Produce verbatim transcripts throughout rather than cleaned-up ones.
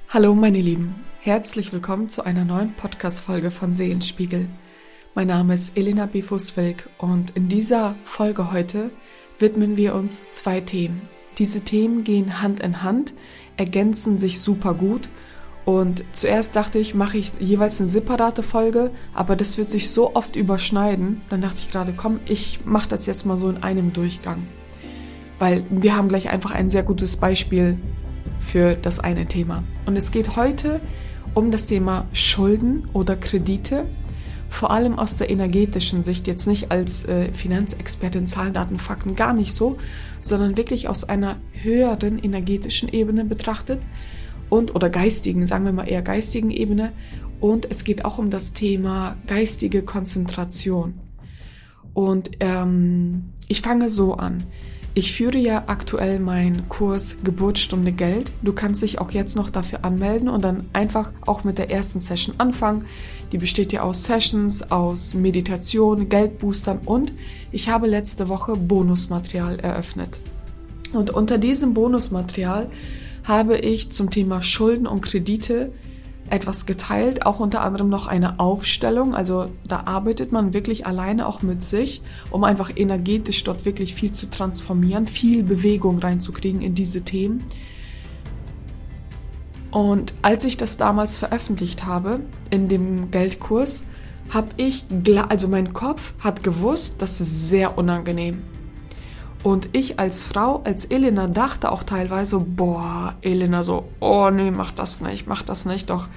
Hallo meine Lieben, herzlich willkommen zu einer neuen Podcast-Folge von Seelenspiegel. Mein Name ist Elena Bifus-Wilk und in dieser Folge heute widmen wir uns zwei Themen. Diese Themen gehen Hand in Hand, ergänzen sich super gut und zuerst dachte ich, mache ich jeweils eine separate Folge, aber das wird sich so oft überschneiden, dann dachte ich gerade, komm, ich mache das jetzt mal so in einem Durchgang. Weil wir haben gleich einfach ein sehr gutes Beispiel für das eine Thema. Und es geht heute um das Thema Schulden oder Kredite, vor allem aus der energetischen Sicht, jetzt nicht als äh, Finanzexpertin, Zahlen, Daten, Fakten, gar nicht so, sondern wirklich aus einer höheren energetischen Ebene betrachtet und oder geistigen, sagen wir mal eher geistigen Ebene. Und es geht auch um das Thema geistige Konzentration. Und ähm, ich fange so an. Ich führe ja aktuell meinen Kurs Geburtsstunde Geld. Du kannst dich auch jetzt noch dafür anmelden und dann einfach auch mit der ersten Session anfangen. Die besteht ja aus Sessions, aus Meditation, Geldboostern und ich habe letzte Woche Bonusmaterial eröffnet. Und unter diesem Bonusmaterial habe ich zum Thema Schulden und Kredite etwas geteilt, auch unter anderem noch eine Aufstellung, also da arbeitet man wirklich alleine auch mit sich, um einfach energetisch dort wirklich viel zu transformieren, viel Bewegung reinzukriegen in diese Themen. Und als ich das damals veröffentlicht habe, in dem Geldkurs, habe ich, also mein Kopf hat gewusst, das ist sehr unangenehm. Und ich als Frau, als Elena, dachte auch teilweise, boah, Elena so, oh nee, mach das nicht, mach das nicht, doch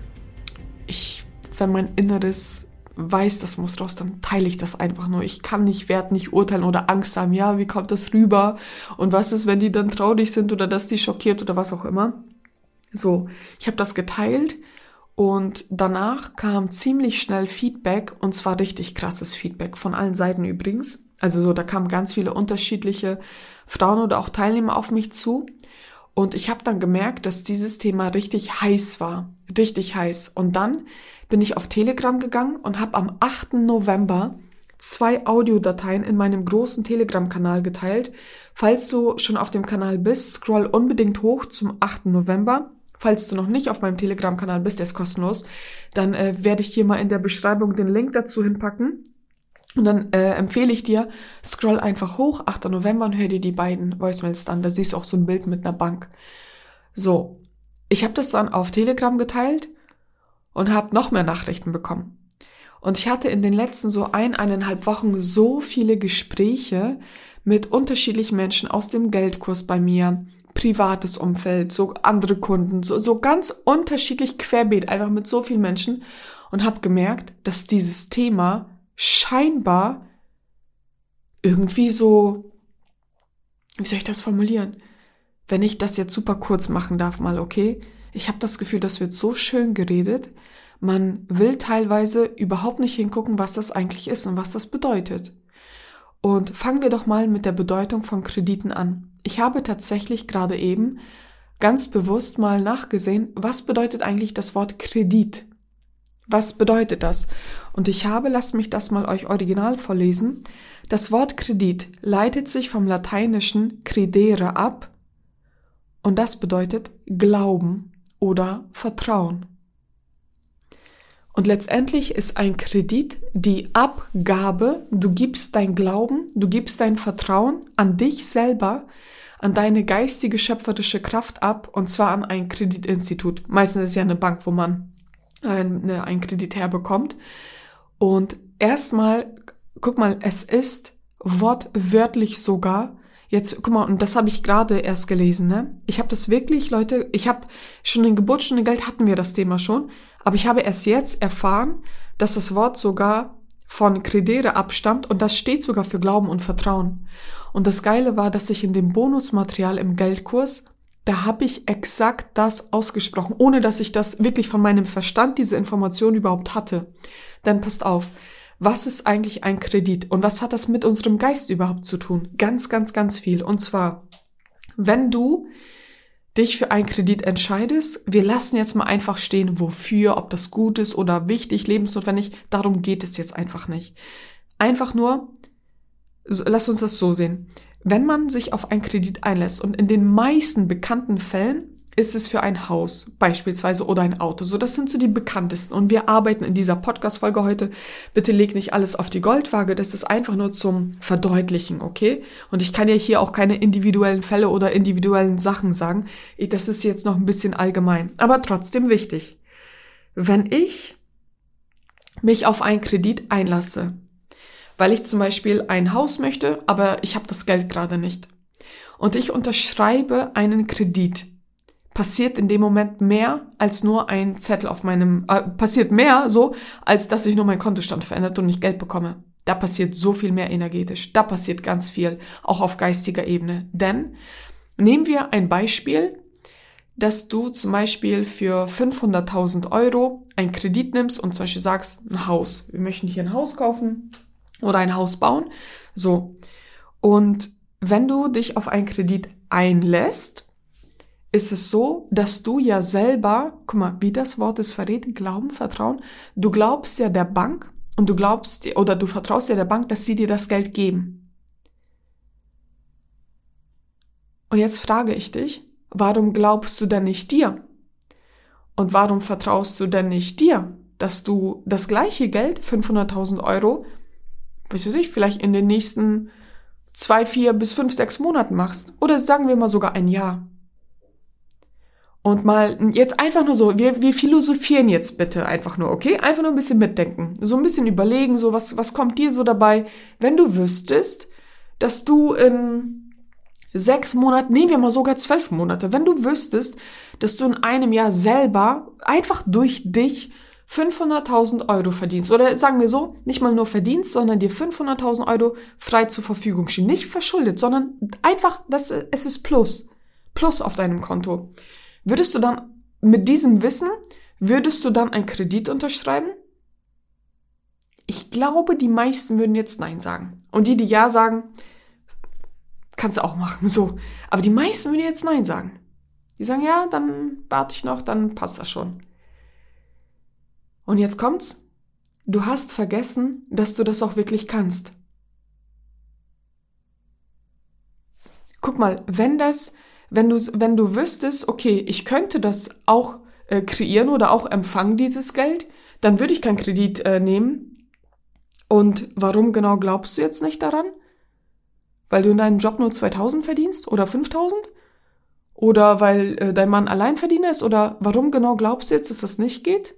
ich, wenn mein Inneres weiß, das muss raus, dann teile ich das einfach nur. Ich kann nicht, werde nicht urteilen oder Angst haben, ja, wie kommt das rüber und was ist, wenn die dann traurig sind oder dass die schockiert oder was auch immer. So, ich habe das geteilt und danach kam ziemlich schnell Feedback und zwar richtig krasses Feedback von allen Seiten übrigens. Also so, da kamen ganz viele unterschiedliche Frauen oder auch Teilnehmer auf mich zu. Und ich habe dann gemerkt, dass dieses Thema richtig heiß war. Richtig heiß. Und dann bin ich auf Telegram gegangen und habe am achten November zwei Audiodateien in meinem großen Telegram-Kanal geteilt. Falls du schon auf dem Kanal bist, scroll unbedingt hoch zum achten November. Falls du noch nicht auf meinem Telegram-Kanal bist, der ist kostenlos, dann äh, werde ich hier mal in der Beschreibung den Link dazu hinpacken. Und dann äh, empfehle ich dir, scroll einfach hoch, achter November und hör dir die beiden Voicemails an. Da siehst du auch so ein Bild mit einer Bank. So, ich habe das dann auf Telegram geteilt und habe noch mehr Nachrichten bekommen. Und ich hatte in den letzten so ein, eineinhalb Wochen so viele Gespräche mit unterschiedlichen Menschen aus dem Geldkurs bei mir, privates Umfeld, so andere Kunden, so, so ganz unterschiedlich querbeet, einfach mit so vielen Menschen und habe gemerkt, dass dieses Thema scheinbar irgendwie so, wie soll ich das formulieren? Wenn ich das jetzt super kurz machen darf mal, okay? Ich habe das Gefühl, das wird so schön geredet, man will teilweise überhaupt nicht hingucken, was das eigentlich ist und was das bedeutet. Und fangen wir doch mal mit der Bedeutung von Krediten an. Ich habe tatsächlich gerade eben ganz bewusst mal nachgesehen, was bedeutet eigentlich das Wort Kredit? Was bedeutet das? Und ich habe, lasst mich das mal euch original vorlesen. Das Wort Kredit leitet sich vom lateinischen credere ab und das bedeutet Glauben oder Vertrauen. Und letztendlich ist ein Kredit die Abgabe, du gibst dein Glauben, du gibst dein Vertrauen an dich selber, an deine geistige schöpferische Kraft ab und zwar an ein Kreditinstitut. Meistens ist es ja eine Bank, wo man einen Kredit herbekommt. Und erstmal, guck mal, es ist wortwörtlich sogar, jetzt, guck mal, und das habe ich gerade erst gelesen, ne? Ich habe das wirklich, Leute, ich habe schon in Geburtsstunde Geld hatten wir das Thema schon, aber ich habe erst jetzt erfahren, dass das Wort sogar von credere abstammt und das steht sogar für Glauben und Vertrauen. Und das Geile war, dass ich in dem Bonusmaterial im Geldkurs da habe ich exakt das ausgesprochen, ohne dass ich das wirklich von meinem Verstand, diese Information überhaupt hatte. Dann passt auf, was ist eigentlich ein Kredit und was hat das mit unserem Geist überhaupt zu tun? Ganz, ganz, ganz viel. Und zwar, wenn du dich für einen Kredit entscheidest, wir lassen jetzt mal einfach stehen, wofür, ob das gut ist oder wichtig, lebensnotwendig, darum geht es jetzt einfach nicht. Einfach nur, lass uns das so sehen. Wenn man sich auf einen Kredit einlässt und in den meisten bekannten Fällen ist es für ein Haus beispielsweise oder ein Auto. So, das sind so die bekanntesten. Und wir arbeiten in dieser Podcast-Folge heute. Bitte leg nicht alles auf die Goldwaage. Das ist einfach nur zum Verdeutlichen, okay? Und ich kann ja hier auch keine individuellen Fälle oder individuellen Sachen sagen. Das ist jetzt noch ein bisschen allgemein, aber trotzdem wichtig. Wenn ich mich auf einen Kredit einlasse, weil ich zum Beispiel ein Haus möchte, aber ich habe das Geld gerade nicht, und ich unterschreibe einen Kredit, passiert in dem Moment mehr als nur ein Zettel auf meinem, äh, passiert mehr so, als dass sich nur mein Kontostand verändert und ich Geld bekomme. Da passiert so viel mehr energetisch. Da passiert ganz viel, auch auf geistiger Ebene. Denn, nehmen wir ein Beispiel, dass du zum Beispiel für fünfhunderttausend Euro einen Kredit nimmst und zum Beispiel sagst, ein Haus. Wir möchten hier ein Haus kaufen oder ein Haus bauen. So. Und wenn du dich auf einen Kredit einlässt, ist es so, dass du ja selber, guck mal, wie das Wort es verrät, Glauben, Vertrauen, du glaubst ja der Bank und du glaubst, oder du vertraust ja der Bank, dass sie dir das Geld geben. Und jetzt frage ich dich, warum glaubst du denn nicht dir? Und warum vertraust du denn nicht dir, dass du das gleiche Geld, fünfhunderttausend Euro, weiß ich, vielleicht in den nächsten zwei, vier bis fünf, sechs Monaten machst? Oder sagen wir mal sogar ein Jahr. Und mal jetzt einfach nur so, wir, wir philosophieren jetzt bitte einfach nur, okay? Einfach nur ein bisschen mitdenken. So ein bisschen überlegen, so was, was kommt dir so dabei, wenn du wüsstest, dass du in sechs Monaten, nehmen wir mal sogar zwölf Monate, wenn du wüsstest, dass du in einem Jahr selber einfach durch dich fünfhunderttausend Euro verdienst. Oder sagen wir so, nicht mal nur verdienst, sondern dir fünfhunderttausend Euro frei zur Verfügung stehen. Nicht verschuldet, sondern einfach, das, es ist Plus. Plus auf deinem Konto. Würdest du dann mit diesem Wissen, würdest du dann einen Kredit unterschreiben? Ich glaube, die meisten würden jetzt Nein sagen. Und die, die Ja sagen, kannst du auch machen, so. Aber die meisten würden jetzt Nein sagen. Die sagen, ja, dann warte ich noch, dann passt das schon. Und jetzt kommt's. Du hast vergessen, dass du das auch wirklich kannst. Guck mal, wenn das... Wenn du, wenn du wüsstest, okay, ich könnte das auch äh, kreieren oder auch empfangen, dieses Geld, dann würde ich keinen Kredit äh, nehmen. Und warum genau glaubst du jetzt nicht daran? Weil du in deinem Job nur zweitausend verdienst oder fünftausend? Oder weil äh, dein Mann Alleinverdiener ist? Oder warum genau glaubst du jetzt, dass das nicht geht?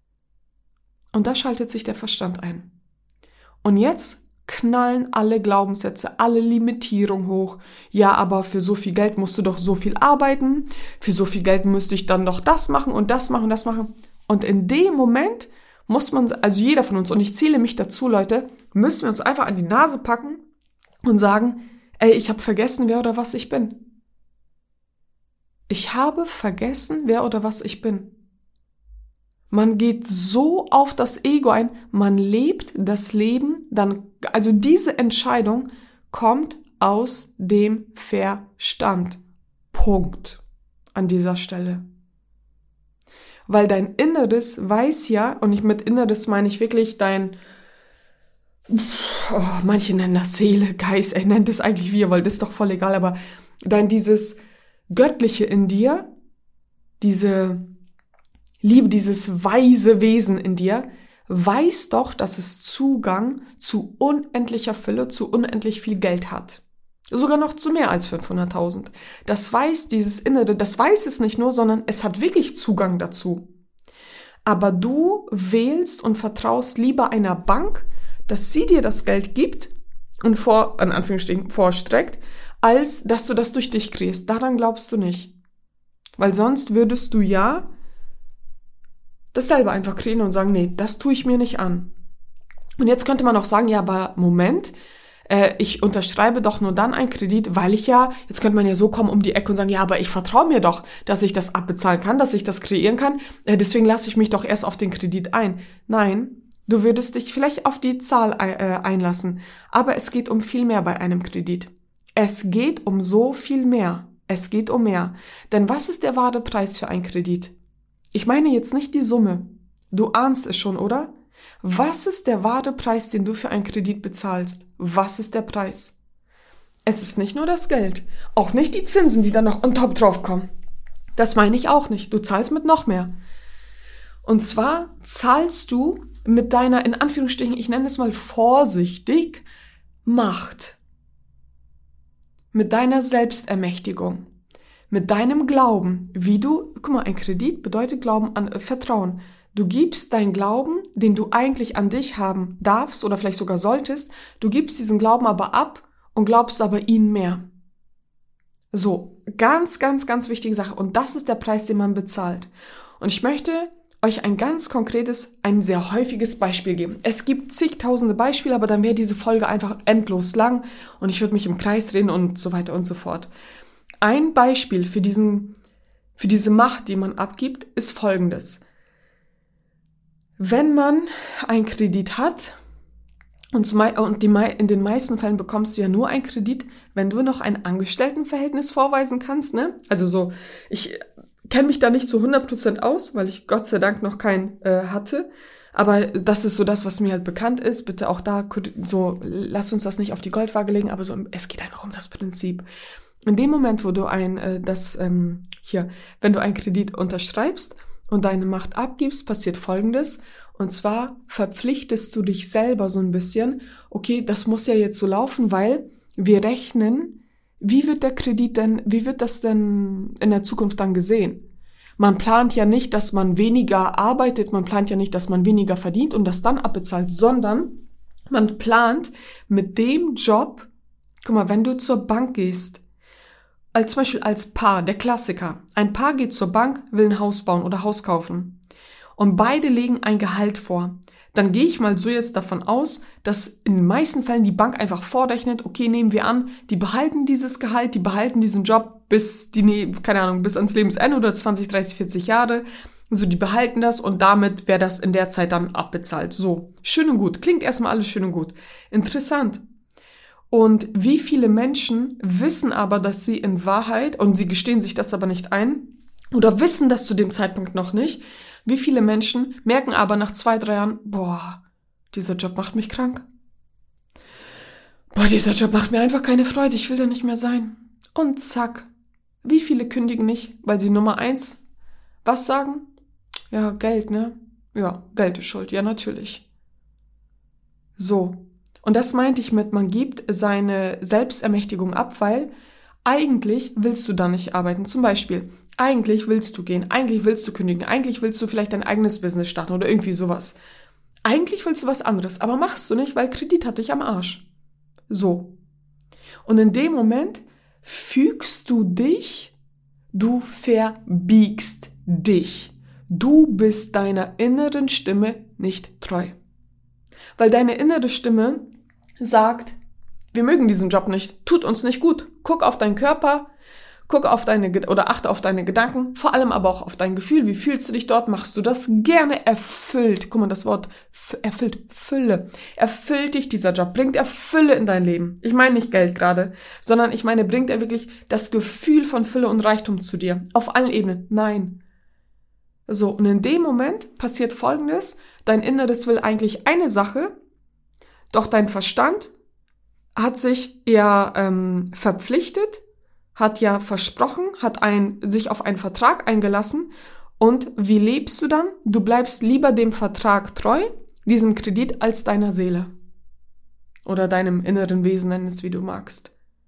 Und da schaltet sich der Verstand ein. Und jetzt knallen alle Glaubenssätze, alle Limitierungen hoch. Ja, aber für so viel Geld musst du doch so viel arbeiten. Für so viel Geld müsste ich dann doch das machen und das machen und das machen. Und in dem Moment muss man, also jeder von uns, und ich zähle mich dazu, Leute, müssen wir uns einfach an die Nase packen und sagen, ey, ich habe vergessen, wer oder was ich bin. Ich habe vergessen, wer oder was ich bin. Man geht so auf das Ego ein, man lebt das Leben, dann, also diese Entscheidung kommt aus dem Verstand. Punkt. An dieser Stelle. Weil dein Inneres weiß ja, und ich mit Inneres meine ich wirklich dein, oh, manche nennen das Seele, Geist, er nennt es eigentlich wie ihr wollt, ist doch voll egal, aber dein dieses Göttliche in dir, diese Liebe, dieses weise Wesen in dir, weiß doch, dass es Zugang zu unendlicher Fülle, zu unendlich viel Geld hat. Sogar noch zu mehr als fünfhunderttausend. Das weiß dieses Innere, das weiß es nicht nur, sondern es hat wirklich Zugang dazu. Aber du wählst und vertraust lieber einer Bank, dass sie dir das Geld gibt und vor, in Anführungsstrichen vorstreckt, als dass du das durch dich kriegst. Daran glaubst du nicht. Weil sonst würdest du ja das selber einfach kreieren und sagen, nee, das tue ich mir nicht an. Und jetzt könnte man auch sagen, ja, aber Moment, äh, ich unterschreibe doch nur dann einen Kredit, weil ich ja, jetzt könnte man ja so kommen um die Ecke und sagen, ja, aber ich vertraue mir doch, dass ich das abbezahlen kann, dass ich das kreieren kann, äh, deswegen lasse ich mich doch erst auf den Kredit ein. Nein, du würdest dich vielleicht auf die Zahl äh, einlassen, aber es geht um viel mehr bei einem Kredit. Es geht um so viel mehr. Es geht um mehr. Denn was ist der wahre Preis für einen Kredit? Ich meine jetzt nicht die Summe. Du ahnst es schon, oder? Was ist der wahre Preis, den du für einen Kredit bezahlst? Was ist der Preis? Es ist nicht nur das Geld, auch nicht die Zinsen, die dann noch on top drauf kommen. Das meine ich auch nicht. Du zahlst mit noch mehr. Und zwar zahlst du mit deiner, in Anführungsstrichen, ich nenne es mal vorsichtig, Macht. Mit deiner Selbstermächtigung. Mit deinem Glauben, wie du, guck mal, ein Kredit bedeutet Glauben an äh, Vertrauen. Du gibst deinen Glauben, den du eigentlich an dich haben darfst oder vielleicht sogar solltest, du gibst diesen Glauben aber ab und glaubst aber ihnen mehr. So, ganz, ganz, ganz wichtige Sache. Und das ist der Preis, den man bezahlt. Und ich möchte euch ein ganz konkretes, ein sehr häufiges Beispiel geben. Es gibt zigtausende Beispiele, aber dann wäre diese Folge einfach endlos lang und ich würde mich im Kreis drehen und so weiter und so fort. Ein Beispiel für diesen, für diese Macht, die man abgibt, ist folgendes. Wenn man einen Kredit hat, und, zum, und die, in den meisten Fällen bekommst du ja nur einen Kredit, wenn du noch ein Angestelltenverhältnis vorweisen kannst, ne? Also so, ich kenne mich da nicht zu hundert Prozent aus, weil ich Gott sei Dank noch keinen äh, hatte. Aber das ist so das, was mir halt bekannt ist. Bitte auch da, so, lass uns das nicht auf die Goldwaage legen, aber so, es geht einfach um das Prinzip. In dem Moment, wo du ein, äh, das, ähm, hier, wenn du einen Kredit unterschreibst und deine Macht abgibst, passiert Folgendes. Und zwar verpflichtest du dich selber so ein bisschen, okay, das muss ja jetzt so laufen, weil wir rechnen, wie wird der Kredit denn, wie wird das denn in der Zukunft dann gesehen? Man plant ja nicht, dass man weniger arbeitet, man plant ja nicht, dass man weniger verdient und das dann abbezahlt, sondern man plant mit dem Job, guck mal, wenn du zur Bank gehst, als zum Beispiel als Paar, der Klassiker, ein Paar geht zur Bank, will ein Haus bauen oder Haus kaufen. Und beide legen ein Gehalt vor. Dann gehe ich mal so jetzt davon aus, dass in den meisten Fällen die Bank einfach vorrechnet, okay, nehmen wir an, die behalten dieses Gehalt, die behalten diesen Job bis die, keine Ahnung, bis ans Lebensende oder zwanzig, dreißig, vierzig Jahre. Also die behalten das und damit wäre das in der Zeit dann abbezahlt. So, schön und gut. Klingt erstmal alles schön und gut. Interessant. Und wie viele Menschen wissen aber, dass sie in Wahrheit, und sie gestehen sich das aber nicht ein, oder wissen das zu dem Zeitpunkt noch nicht, wie viele Menschen merken aber nach zwei, drei Jahren, boah, dieser Job macht mich krank. Boah, dieser Job macht mir einfach keine Freude, ich will da nicht mehr sein. Und zack, wie viele kündigen nicht, weil sie Nummer eins was sagen? Ja, Geld, ne? Ja, Geld ist schuld, ja natürlich. So, und das meinte ich mit, man gibt seine Selbstermächtigung ab, weil eigentlich willst du da nicht arbeiten. Zum Beispiel, eigentlich willst du gehen, eigentlich willst du kündigen, eigentlich willst du vielleicht dein eigenes Business starten oder irgendwie sowas. Eigentlich willst du was anderes, aber machst du nicht, weil Kredit hat dich am Arsch. So. Und in dem Moment fügst du dich, du verbiegst dich. Du bist deiner inneren Stimme nicht treu. Weil deine innere Stimme sagt, wir mögen diesen Job nicht, tut uns nicht gut, guck auf deinen Körper, guck auf deine, oder achte auf deine Gedanken, vor allem aber auch auf dein Gefühl. Wie fühlst du dich dort? Machst du das gerne erfüllt? Guck mal, das Wort erfüllt, Fülle. Erfüllt dich dieser Job? Bringt er Fülle in dein Leben? Ich meine nicht Geld gerade, sondern ich meine, bringt er wirklich das Gefühl von Fülle und Reichtum zu dir? Auf allen Ebenen? Nein. So, und in dem Moment passiert Folgendes. Dein Inneres will eigentlich eine Sache, doch dein Verstand hat sich ja ähm, verpflichtet, hat ja versprochen, hat ein, sich auf einen Vertrag eingelassen. Und wie lebst du dann? Du bleibst lieber dem Vertrag treu, diesem Kredit, als deiner Seele. Oder deinem inneren Wesen, nenn es wie du magst.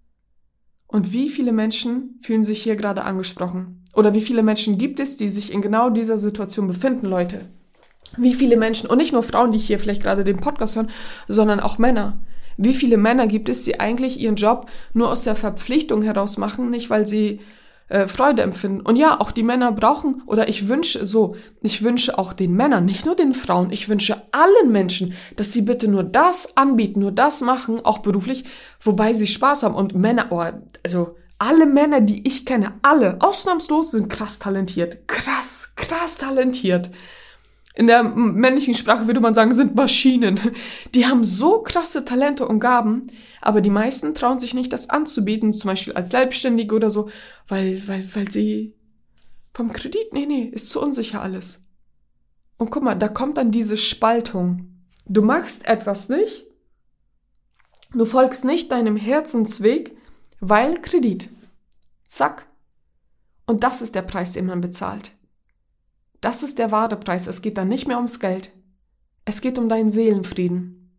Und wie viele Menschen fühlen sich hier gerade angesprochen? Oder wie viele Menschen gibt es, die sich in genau dieser Situation befinden, Leute? Wie viele Menschen, und nicht nur Frauen, die hier vielleicht gerade den Podcast hören, sondern auch Männer. Wie viele Männer gibt es, die eigentlich ihren Job nur aus der Verpflichtung heraus machen, nicht weil sie äh, Freude empfinden. Und ja, auch die Männer brauchen, oder ich wünsche so, ich wünsche auch den Männern, nicht nur den Frauen, ich wünsche allen Menschen, dass sie bitte nur das anbieten, nur das machen, auch beruflich, wobei sie Spaß haben. Und Männer, oh, also alle Männer, die ich kenne, alle, ausnahmslos, sind krass talentiert. Krass, krass talentiert. In der männlichen Sprache würde man sagen, sind Maschinen. Die haben so krasse Talente und Gaben, aber die meisten trauen sich nicht, das anzubieten, zum Beispiel als Selbstständige oder so, weil, weil, weil sie vom Kredit, nee, nee, ist zu unsicher alles. Und guck mal, da kommt dann diese Spaltung. Du machst etwas nicht, du folgst nicht deinem Herzensweg, weil Kredit. Zack. Und das ist der Preis, den man bezahlt. Das ist der wahre Preis. Es geht dann nicht mehr ums Geld. Es geht um deinen Seelenfrieden.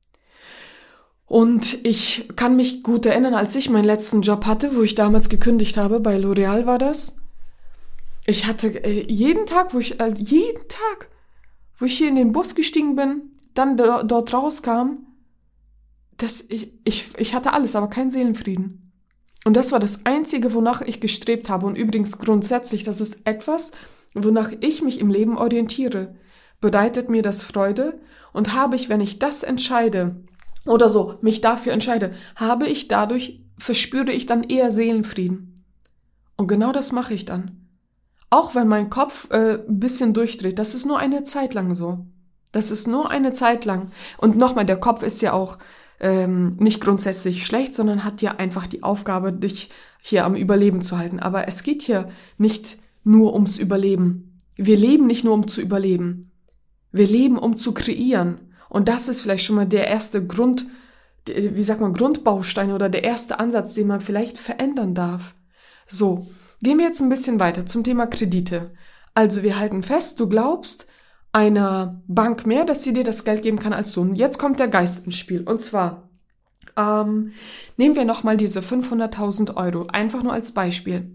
Und ich kann mich gut erinnern, als ich meinen letzten Job hatte, wo ich damals gekündigt habe, bei L'Oreal war das. Ich hatte jeden Tag, wo ich, äh, jeden Tag, wo ich hier in den Bus gestiegen bin, dann do, dort rauskam, das, ich, ich, ich hatte alles, aber keinen Seelenfrieden. Und das war das Einzige, wonach ich gestrebt habe. Und übrigens grundsätzlich, das ist etwas, wonach ich mich im Leben orientiere. Bereitet mir das Freude? Und habe ich, wenn ich das entscheide, oder so, mich dafür entscheide, habe ich dadurch, verspüre ich dann eher Seelenfrieden. Und genau das mache ich dann. Auch wenn mein Kopf äh, ein bisschen durchdreht, das ist nur eine Zeit lang so. Das ist nur eine Zeit lang. Und nochmal, der Kopf ist ja auch ähm, nicht grundsätzlich schlecht, sondern hat ja einfach die Aufgabe, dich hier am Überleben zu halten. Aber es geht hier nicht nur ums Überleben. Wir leben nicht nur, um zu überleben. Wir leben, um zu kreieren. Und das ist vielleicht schon mal der erste Grund, wie sagt man, Grundbaustein oder der erste Ansatz, den man vielleicht verändern darf. So, gehen wir jetzt ein bisschen weiter zum Thema Kredite. Also wir halten fest, du glaubst einer Bank mehr, dass sie dir das Geld geben kann als du. Und jetzt kommt der Geist ins Spiel. Und zwar, ähm, nehmen wir nochmal diese fünfhunderttausend Euro, einfach nur als Beispiel.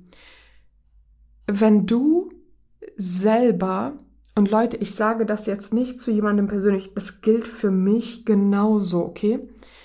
Wenn du selber, und Leute, ich sage das jetzt nicht zu jemandem persönlich, das gilt für mich genauso, okay?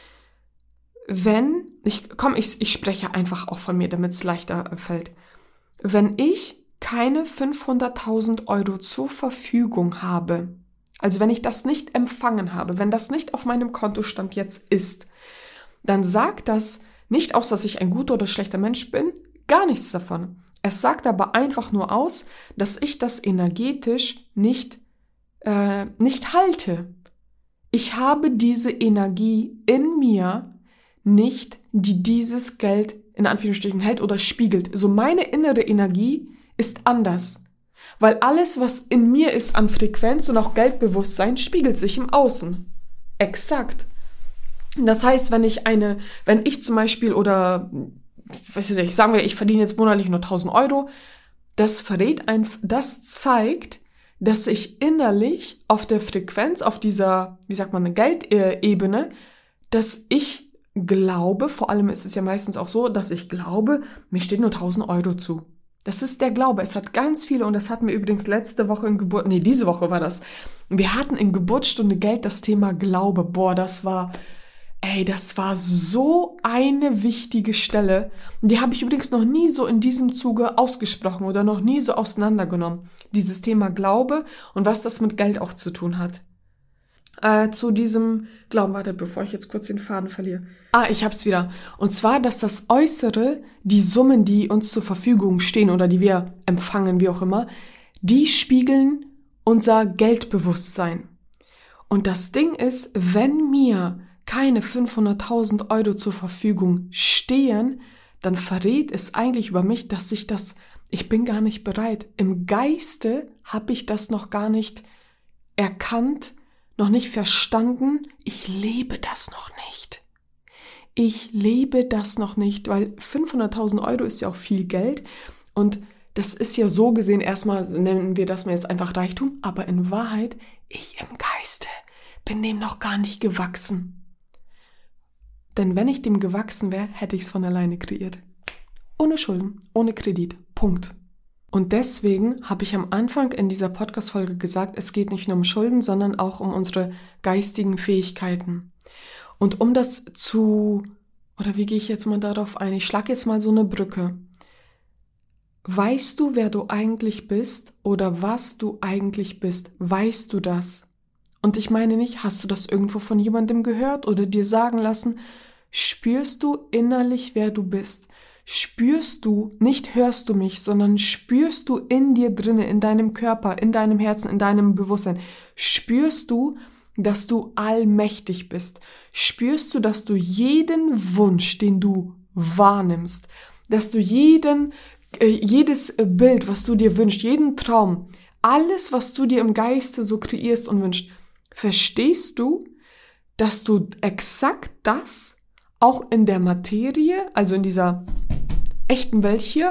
Wenn, ich komm, ich, ich spreche einfach auch von mir, damit es leichter fällt. Wenn ich keine fünfhunderttausend Euro zur Verfügung habe, also wenn ich das nicht empfangen habe, wenn das nicht auf meinem Kontostand jetzt ist, dann sagt das nicht aus, dass ich ein guter oder schlechter Mensch bin, gar nichts davon. Es sagt aber einfach nur aus, dass ich das energetisch nicht, äh, nicht halte. Ich habe diese Energie in mir nicht, die dieses Geld in Anführungsstrichen hält oder spiegelt. So meine innere Energie ist anders. Weil alles, was in mir ist an Frequenz und auch Geldbewusstsein, spiegelt sich im Außen. Exakt. Das heißt, wenn ich eine, wenn ich zum Beispiel oder weiß ich nicht, sagen wir, ich verdiene jetzt monatlich nur tausend Euro, das verrät ein, das zeigt, dass ich innerlich auf der Frequenz, auf dieser, wie sagt man, Geldebene, dass ich glaube, vor allem ist es ja meistens auch so, dass ich glaube, mir steht nur tausend Euro zu. Das ist der Glaube. Es hat ganz viele, und das hatten wir übrigens letzte Woche in Geburt, nee, diese Woche war das. Wir hatten in Geburtsstunde Geld das Thema Glaube. Boah, das war, ey, das war so eine wichtige Stelle. Die habe ich übrigens noch nie so in diesem Zuge ausgesprochen oder noch nie so auseinandergenommen. Dieses Thema Glaube und was das mit Geld auch zu tun hat. Äh, zu diesem Glauben, warte, bevor ich jetzt kurz den Faden verliere. Ah, ich hab's wieder. Und zwar, dass das Äußere, die Summen, die uns zur Verfügung stehen oder die wir empfangen, wie auch immer, die spiegeln unser Geldbewusstsein. Und das Ding ist, wenn mir keine fünfhunderttausend Euro zur Verfügung stehen, dann verrät es eigentlich über mich, dass ich das, ich bin gar nicht bereit. Im Geiste habe ich das noch gar nicht erkannt, noch nicht verstanden. Ich lebe das noch nicht. Ich lebe das noch nicht, weil fünfhunderttausend Euro ist ja auch viel Geld und das ist ja so gesehen, erstmal nennen wir das mal jetzt einfach Reichtum, aber in Wahrheit, ich im Geiste bin dem noch gar nicht gewachsen. Denn wenn ich dem gewachsen wäre, hätte ich es von alleine kreiert. Ohne Schulden, ohne Kredit. Punkt. Und deswegen habe ich am Anfang in dieser Podcast-Folge gesagt, es geht nicht nur um Schulden, sondern auch um unsere geistigen Fähigkeiten. Und um das zu, oder wie gehe ich jetzt mal darauf ein? Ich schlage jetzt mal so eine Brücke. Weißt du, wer du eigentlich bist oder was du eigentlich bist? Weißt du das? Und ich meine nicht, hast du das irgendwo von jemandem gehört oder dir sagen lassen? Spürst du innerlich, wer du bist? Spürst du, nicht hörst du mich, sondern spürst du in dir drinne, in deinem Körper, in deinem Herzen, in deinem Bewusstsein, spürst du, dass du allmächtig bist? Spürst du, dass du jeden Wunsch, den du wahrnimmst, dass du jeden, äh, jedes Bild, was du dir wünschst, jeden Traum, alles, was du dir im Geiste so kreierst und wünschst, verstehst du, dass du exakt das auch in der Materie, also in dieser echten Welt hier,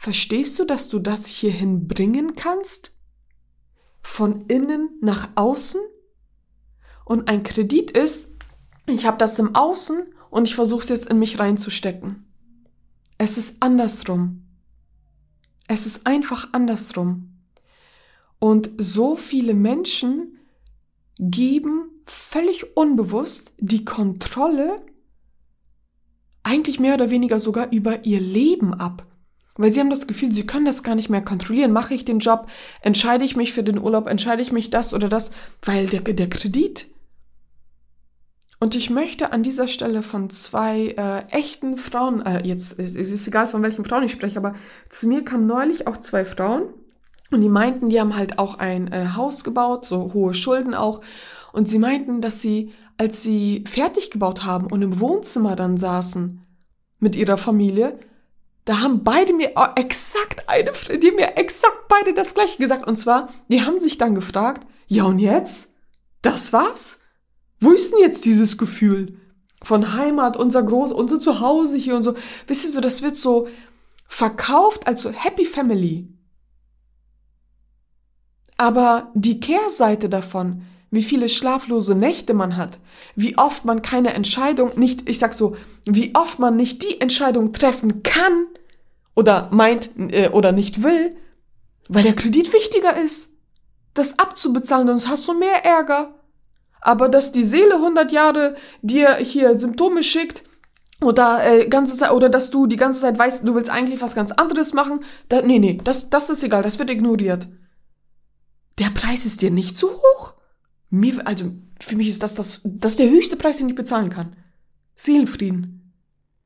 Verstehst du, dass du das hierhin bringen kannst? Von innen nach außen? Und ein Kredit ist, ich habe das im Außen und ich versuche es jetzt in mich reinzustecken. Es ist andersrum. Es ist einfach andersrum. Und so viele Menschen geben völlig unbewusst die Kontrolle eigentlich mehr oder weniger sogar über ihr Leben ab. Weil sie haben das Gefühl, sie können das gar nicht mehr kontrollieren. Mache ich den Job? Entscheide ich mich für den Urlaub? Entscheide ich mich das oder das? Weil der, der Kredit. Und ich möchte an dieser Stelle von zwei äh, echten Frauen, äh, jetzt es ist egal, von welchen Frauen ich spreche, aber zu mir kamen neulich auch zwei Frauen und die meinten, die haben halt auch ein äh, Haus gebaut, so hohe Schulden auch. Und sie meinten, dass sie, als sie fertig gebaut haben und im Wohnzimmer dann saßen mit ihrer Familie, da haben beide mir exakt eine, die haben mir exakt beide das Gleiche gesagt. Und zwar, die haben sich dann gefragt, ja und jetzt? Das war's? Wo ist denn jetzt dieses Gefühl von Heimat, unser Groß, unser Zuhause hier und so? Wisst ihr so, das wird so verkauft als so Happy Family. Aber die Kehrseite davon, wie viele schlaflose Nächte man hat, wie oft man keine Entscheidung, nicht, ich sag so, wie oft man nicht die Entscheidung treffen kann oder meint äh, oder nicht will, weil der Kredit wichtiger ist, das abzubezahlen, sonst hast du mehr Ärger. Aber dass die Seele hundert Jahre dir hier Symptome schickt oder äh, ganze Zeit, oder dass du die ganze Zeit weißt, du willst eigentlich was ganz anderes machen, da, nee, nee, das, das ist egal, das wird ignoriert. Der Preis ist dir nicht zu hoch? Mir, also für mich ist das, das, das ist der höchste Preis, den ich bezahlen kann. Seelenfrieden.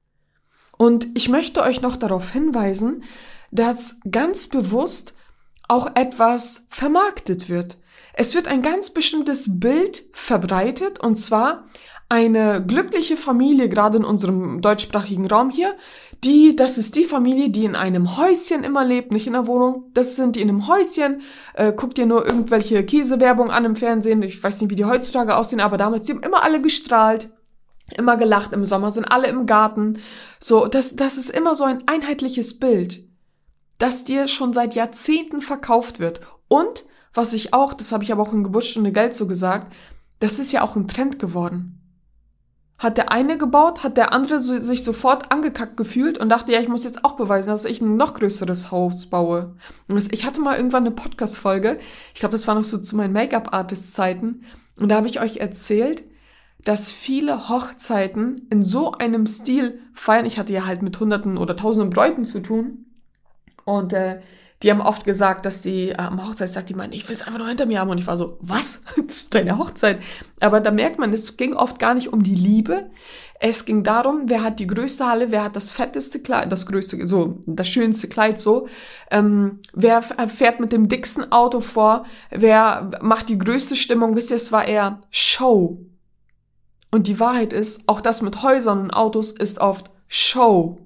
Und ich möchte euch noch darauf hinweisen, dass ganz bewusst auch etwas vermarktet wird. Es wird ein ganz bestimmtes Bild verbreitet, und zwar eine glückliche Familie, gerade in unserem deutschsprachigen Raum hier, die, das ist die Familie, die in einem Häuschen immer lebt, nicht in einer Wohnung. Das sind die in einem Häuschen. Äh, guckt ihr nur irgendwelche Käsewerbung an im Fernsehen. Ich weiß nicht, wie die heutzutage aussehen, aber damals, die haben immer alle gestrahlt, immer gelacht. Im Sommer sind alle im Garten. So, das, das ist immer so ein einheitliches Bild, das dir schon seit Jahrzehnten verkauft wird. Und was ich auch, das habe ich aber auch in Geburtsstunde Geld so gesagt, das ist ja auch ein Trend geworden. Hat der eine gebaut, hat der andere so, sich sofort angekackt gefühlt und dachte, ja, ich muss jetzt auch beweisen, dass ich ein noch größeres Haus baue. Und ich hatte mal irgendwann eine Podcast-Folge, ich glaube, das war noch so zu meinen Make-up-Artist-Zeiten, und da habe ich euch erzählt, dass viele Hochzeiten in so einem Stil feiern. Ich hatte ja halt mit Hunderten oder Tausenden Bräuten zu tun, und äh, die haben oft gesagt, dass die äh, am Hochzeitstag, die meinen, ich will es einfach nur hinter mir haben. Und ich war so, was? Das ist deine Hochzeit. Aber da merkt man, es ging oft gar nicht um die Liebe. Es ging darum, wer hat die größte Halle, wer hat das fetteste Kleid, das größte, so, das schönste Kleid so. Ähm, wer fährt mit dem dicksten Auto vor? Wer macht die größte Stimmung? Wisst ihr, es war eher Show. Und die Wahrheit ist, auch das mit Häusern und Autos ist oft Show.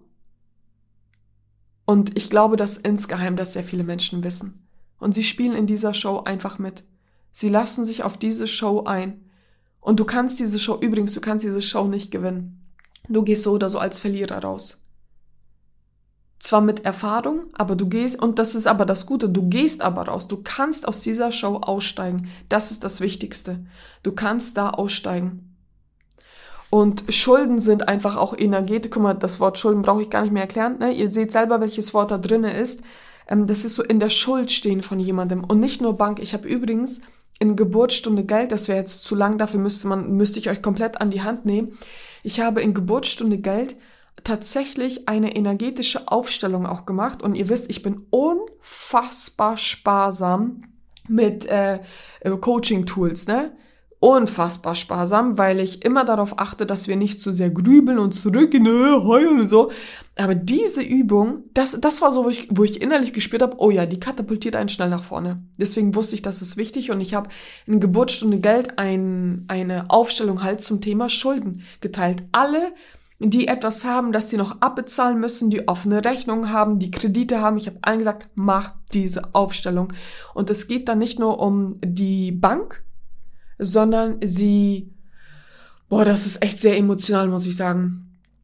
Und ich glaube, dass insgeheim das sehr viele Menschen wissen. Und sie spielen in dieser Show einfach mit. Sie lassen sich auf diese Show ein. Und du kannst diese Show, übrigens, du kannst diese Show nicht gewinnen. Du gehst so oder so als Verlierer raus. Zwar mit Erfahrung, aber du gehst, und das ist aber das Gute, du gehst aber raus. Du kannst aus dieser Show aussteigen. Das ist das Wichtigste. Du kannst da aussteigen. Und Schulden sind einfach auch Energetik. Guck mal, das Wort Schulden brauche ich gar nicht mehr erklären. Ne? Ihr seht selber, welches Wort da drin ist. Ähm, das ist so in der Schuld stehen von jemandem. Und nicht nur Bank. Ich habe übrigens in Geburtsstunde Geld, das wäre jetzt zu lang, dafür müsste man, müsste ich euch komplett an die Hand nehmen. Ich habe in Geburtsstunde Geld tatsächlich eine energetische Aufstellung auch gemacht. Und ihr wisst, ich bin unfassbar sparsam mit äh, Coaching-Tools, ne? Unfassbar sparsam, weil ich immer darauf achte, dass wir nicht zu sehr grübeln und zurückgehen, heulen und so. Aber diese Übung, das, das war so, wo ich, wo ich innerlich gespürt habe, oh ja, die katapultiert einen schnell nach vorne. Deswegen wusste ich, das ist wichtig, und ich habe in Geburtsstunde Geld ein, eine Aufstellung halt zum Thema Schulden geteilt. Alle, die etwas haben, das sie noch abbezahlen müssen, die offene Rechnungen haben, die Kredite haben, ich habe allen gesagt, macht diese Aufstellung. Und es geht dann nicht nur um die Bank, sondern sie, boah, das ist echt sehr emotional, muss ich sagen.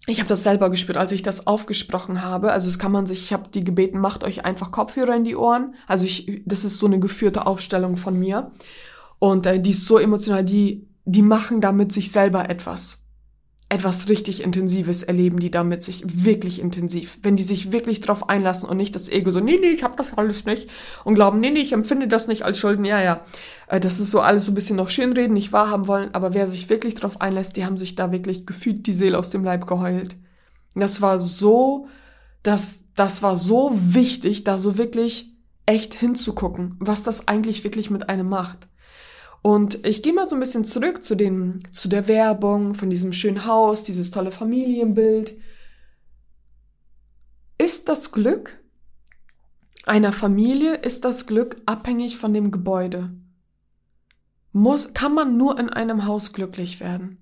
Ich habe das selber gespürt, als ich das aufgesprochen habe. Also das kann man sich, ich habe die gebeten, macht euch einfach Kopfhörer in die Ohren. Also ich, das ist so eine geführte Aufstellung von mir. Und äh, die ist so emotional, die, die machen damit sich selber etwas. Etwas richtig Intensives erleben die damit sich wirklich intensiv. Wenn die sich wirklich drauf einlassen und nicht das Ego so, nee, nee, ich hab das alles nicht. Und glauben, nee, nee, ich empfinde das nicht als Schulden. Ja, ja. Äh, das ist so alles so ein bisschen noch schönreden, nicht wahrhaben wollen. Aber wer sich wirklich drauf einlässt, die haben sich da wirklich gefühlt die Seele aus dem Leib geheult. Das war so, das, das war so wichtig, da so wirklich echt hinzugucken, was das eigentlich wirklich mit einem macht. Und ich gehe mal so ein bisschen zurück zu den, zu der Werbung von diesem schönen Haus, dieses tolle Familienbild. Ist das Glück einer Familie, ist das Glück abhängig von dem Gebäude? Muss, kann man nur in einem Haus glücklich werden?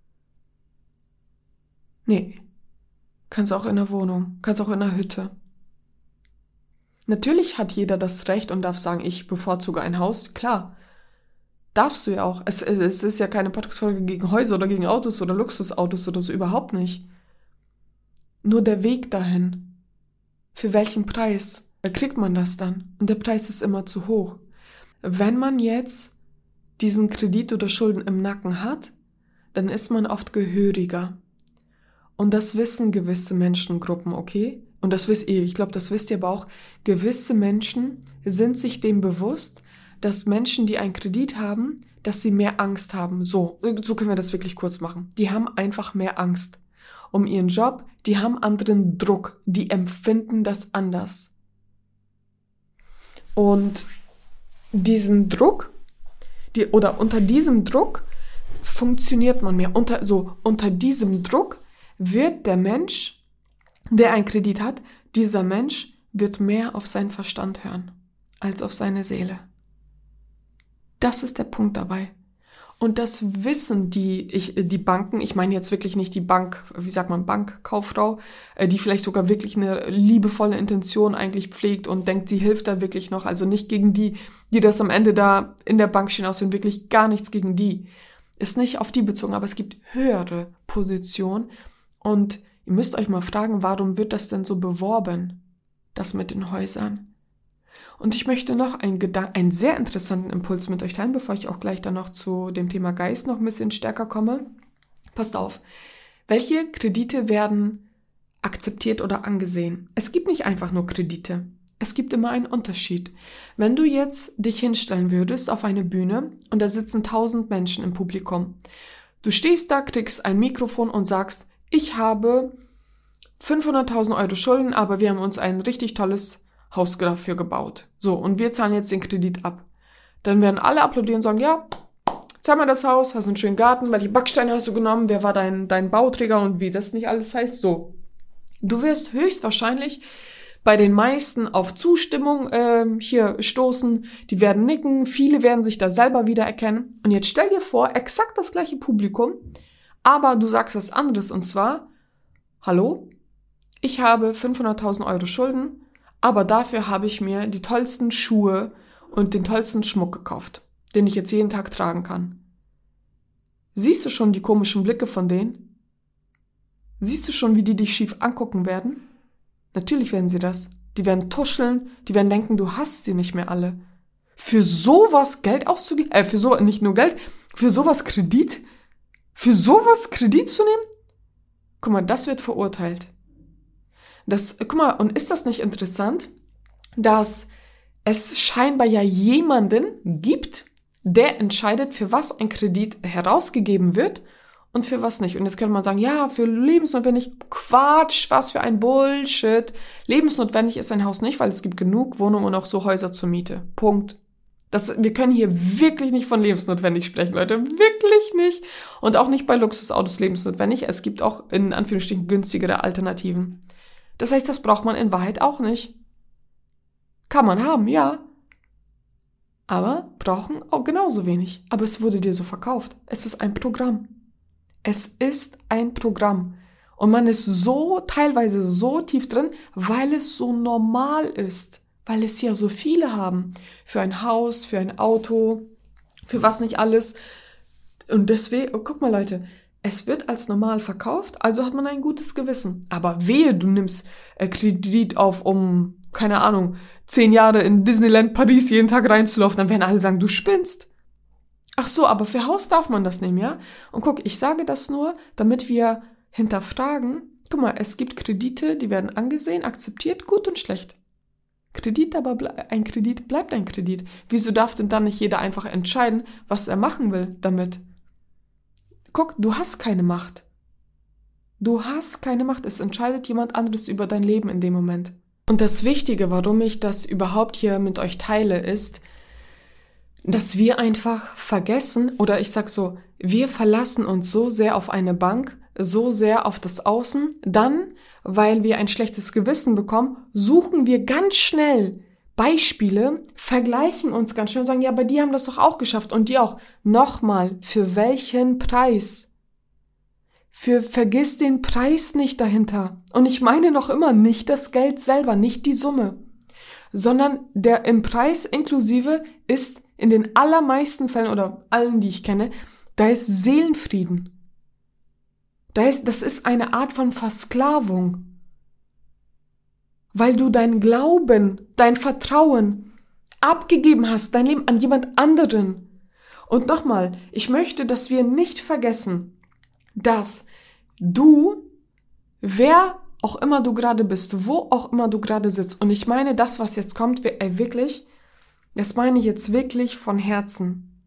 Nee. Kannst auch in der Wohnung, kannst auch in der Hütte. Natürlich hat jeder das Recht und darf sagen, ich bevorzuge ein Haus, klar. Darfst du ja auch. Es, es ist ja keine Podcast-Folge gegen Häuser oder gegen Autos oder Luxusautos oder so, überhaupt nicht. Nur der Weg dahin. Für welchen Preis kriegt man das dann? Und der Preis ist immer zu hoch. Wenn man jetzt diesen Kredit oder Schulden im Nacken hat, dann ist man oft gehöriger. Und das wissen gewisse Menschengruppen, okay? Und das wisst ihr, ich glaube, das wisst ihr aber auch. Gewisse Menschen sind sich dem bewusst, dass Menschen, die einen Kredit haben, dass sie mehr Angst haben. So, so können wir das wirklich kurz machen. Die haben einfach mehr Angst um ihren Job, die haben anderen Druck, die empfinden das anders. Und diesen Druck, die, oder unter diesem Druck funktioniert man mehr. Unter, so, unter diesem Druck wird der Mensch, der einen Kredit hat, dieser Mensch wird mehr auf seinen Verstand hören, als auf seine Seele. Das ist der Punkt dabei. Und das wissen die, ich, die Banken, ich meine jetzt wirklich nicht die Bank, wie sagt man, Bankkauffrau, die vielleicht sogar wirklich eine liebevolle Intention eigentlich pflegt und denkt, die hilft da wirklich noch. Also nicht gegen die, die das am Ende da in der Bank stehen aussehen, wirklich gar nichts gegen die. Ist nicht auf die bezogen, aber es gibt höhere Positionen. Und ihr müsst euch mal fragen, warum wird das denn so beworben, das mit den Häusern? Und ich möchte noch einen, Gedan- einen sehr interessanten Impuls mit euch teilen, bevor ich auch gleich dann noch zu dem Thema Geist noch ein bisschen stärker komme. Passt auf, welche Kredite werden akzeptiert oder angesehen? Es gibt nicht einfach nur Kredite. Es gibt immer einen Unterschied. Wenn du jetzt dich hinstellen würdest auf eine Bühne und da sitzen tausend Menschen im Publikum. Du stehst da, kriegst ein Mikrofon und sagst, ich habe fünfhunderttausend Euro Schulden, aber wir haben uns ein richtig tolles Haus dafür gebaut. So, und wir zahlen jetzt den Kredit ab. Dann werden alle applaudieren und sagen, ja, zahl mal das Haus, hast einen schönen Garten, welche Backsteine hast du genommen, wer war dein, dein Bauträger und wie das nicht alles heißt. So, du wirst höchstwahrscheinlich bei den meisten auf Zustimmung äh, hier stoßen, die werden nicken, viele werden sich da selber wiedererkennen. Und jetzt stell dir vor, exakt das gleiche Publikum, aber du sagst was anderes und zwar, hallo, ich habe fünfhunderttausend Euro Schulden, aber dafür habe ich mir die tollsten Schuhe und den tollsten Schmuck gekauft, den ich jetzt jeden Tag tragen kann. Siehst du schon die komischen Blicke von denen? Siehst du schon, wie die dich schief angucken werden? Natürlich werden sie das. Die werden tuscheln, die werden denken, du hast sie nicht mehr alle. Für sowas Geld auszugeben, äh, für so, nicht nur Geld, für sowas Kredit, für sowas Kredit zu nehmen? Guck mal, das wird verurteilt. Das, guck mal, und ist das nicht interessant, dass es scheinbar ja jemanden gibt, der entscheidet, für was ein Kredit herausgegeben wird und für was nicht. Und jetzt könnte man sagen, ja, für lebensnotwendig, Quatsch, was für ein Bullshit. Lebensnotwendig ist ein Haus nicht, weil es gibt genug Wohnungen und auch so Häuser zur Miete. Punkt. Das, wir können hier wirklich nicht von lebensnotwendig sprechen, Leute. Wirklich nicht. Und auch nicht bei Luxusautos lebensnotwendig. Es gibt auch in Anführungsstrichen günstigere Alternativen. Das heißt, das braucht man in Wahrheit auch nicht. Kann man haben, ja. Aber brauchen auch genauso wenig. Aber es wurde dir so verkauft. Es ist ein Programm. Es ist ein Programm. Und man ist so teilweise so tief drin, weil es so normal ist. Weil es ja so viele haben. Für ein Haus, für ein Auto, für was nicht alles. Und deswegen, oh, guck mal Leute, Es wird als normal verkauft, also hat man ein gutes Gewissen. Aber wehe, du nimmst äh, Kredit auf, um, keine Ahnung, zehn Jahre in Disneyland Paris jeden Tag reinzulaufen, dann werden alle sagen, du spinnst. Ach so, aber für Haus darf man das nehmen, ja? Und guck, ich sage das nur, damit wir hinterfragen, guck mal, es gibt Kredite, die werden angesehen, akzeptiert, gut und schlecht. Kredit, aber ble- ein Kredit bleibt ein Kredit. Wieso darf denn dann nicht jeder einfach entscheiden, was er machen will damit? Guck, du hast keine Macht. Du hast keine Macht. Es entscheidet jemand anderes über dein Leben in dem Moment. Und das Wichtige, warum ich das überhaupt hier mit euch teile, ist, dass wir einfach vergessen, oder ich sag so, wir verlassen uns so sehr auf eine Bank, so sehr auf das Außen, dann, weil wir ein schlechtes Gewissen bekommen, suchen wir ganz schnell Beispiele, vergleichen uns ganz schnell und sagen, ja, aber die haben das doch auch geschafft und die auch. Nochmal, für welchen Preis? Für vergiss den Preis nicht dahinter. Und ich meine noch immer nicht das Geld selber, nicht die Summe, sondern der im Preis inklusive ist in den allermeisten Fällen oder allen, die ich kenne, da ist Seelenfrieden. Da ist, das ist eine Art von Versklavung. Weil du dein Glauben, dein Vertrauen abgegeben hast, dein Leben an jemand anderen. Und nochmal, ich möchte, dass wir nicht vergessen, dass du, wer auch immer du gerade bist, wo auch immer du gerade sitzt, und ich meine, das, was jetzt kommt, wirklich, das meine ich jetzt wirklich von Herzen.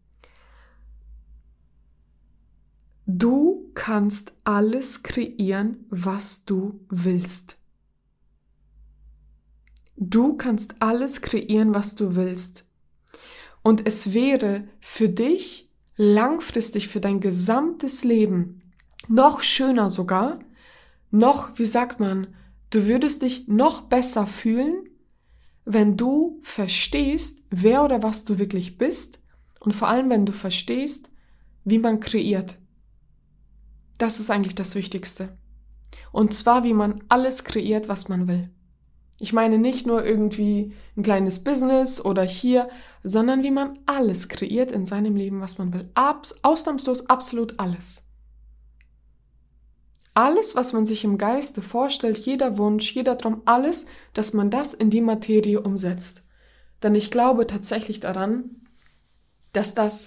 Du kannst alles kreieren, was du willst. Du kannst alles kreieren, was du willst. Und es wäre für dich langfristig, für dein gesamtes Leben noch schöner sogar, noch, wie sagt man, du würdest dich noch besser fühlen, wenn du verstehst, wer oder was du wirklich bist und vor allem, wenn du verstehst, wie man kreiert. Das ist eigentlich das Wichtigste. Und zwar, wie man alles kreiert, was man will. Ich meine nicht nur irgendwie ein kleines Business oder hier, sondern wie man alles kreiert in seinem Leben, was man will. Abs- ausnahmslos absolut alles. Alles, was man sich im Geiste vorstellt, jeder Wunsch, jeder Traum, alles, dass man das in die Materie umsetzt. Denn ich glaube tatsächlich daran, dass das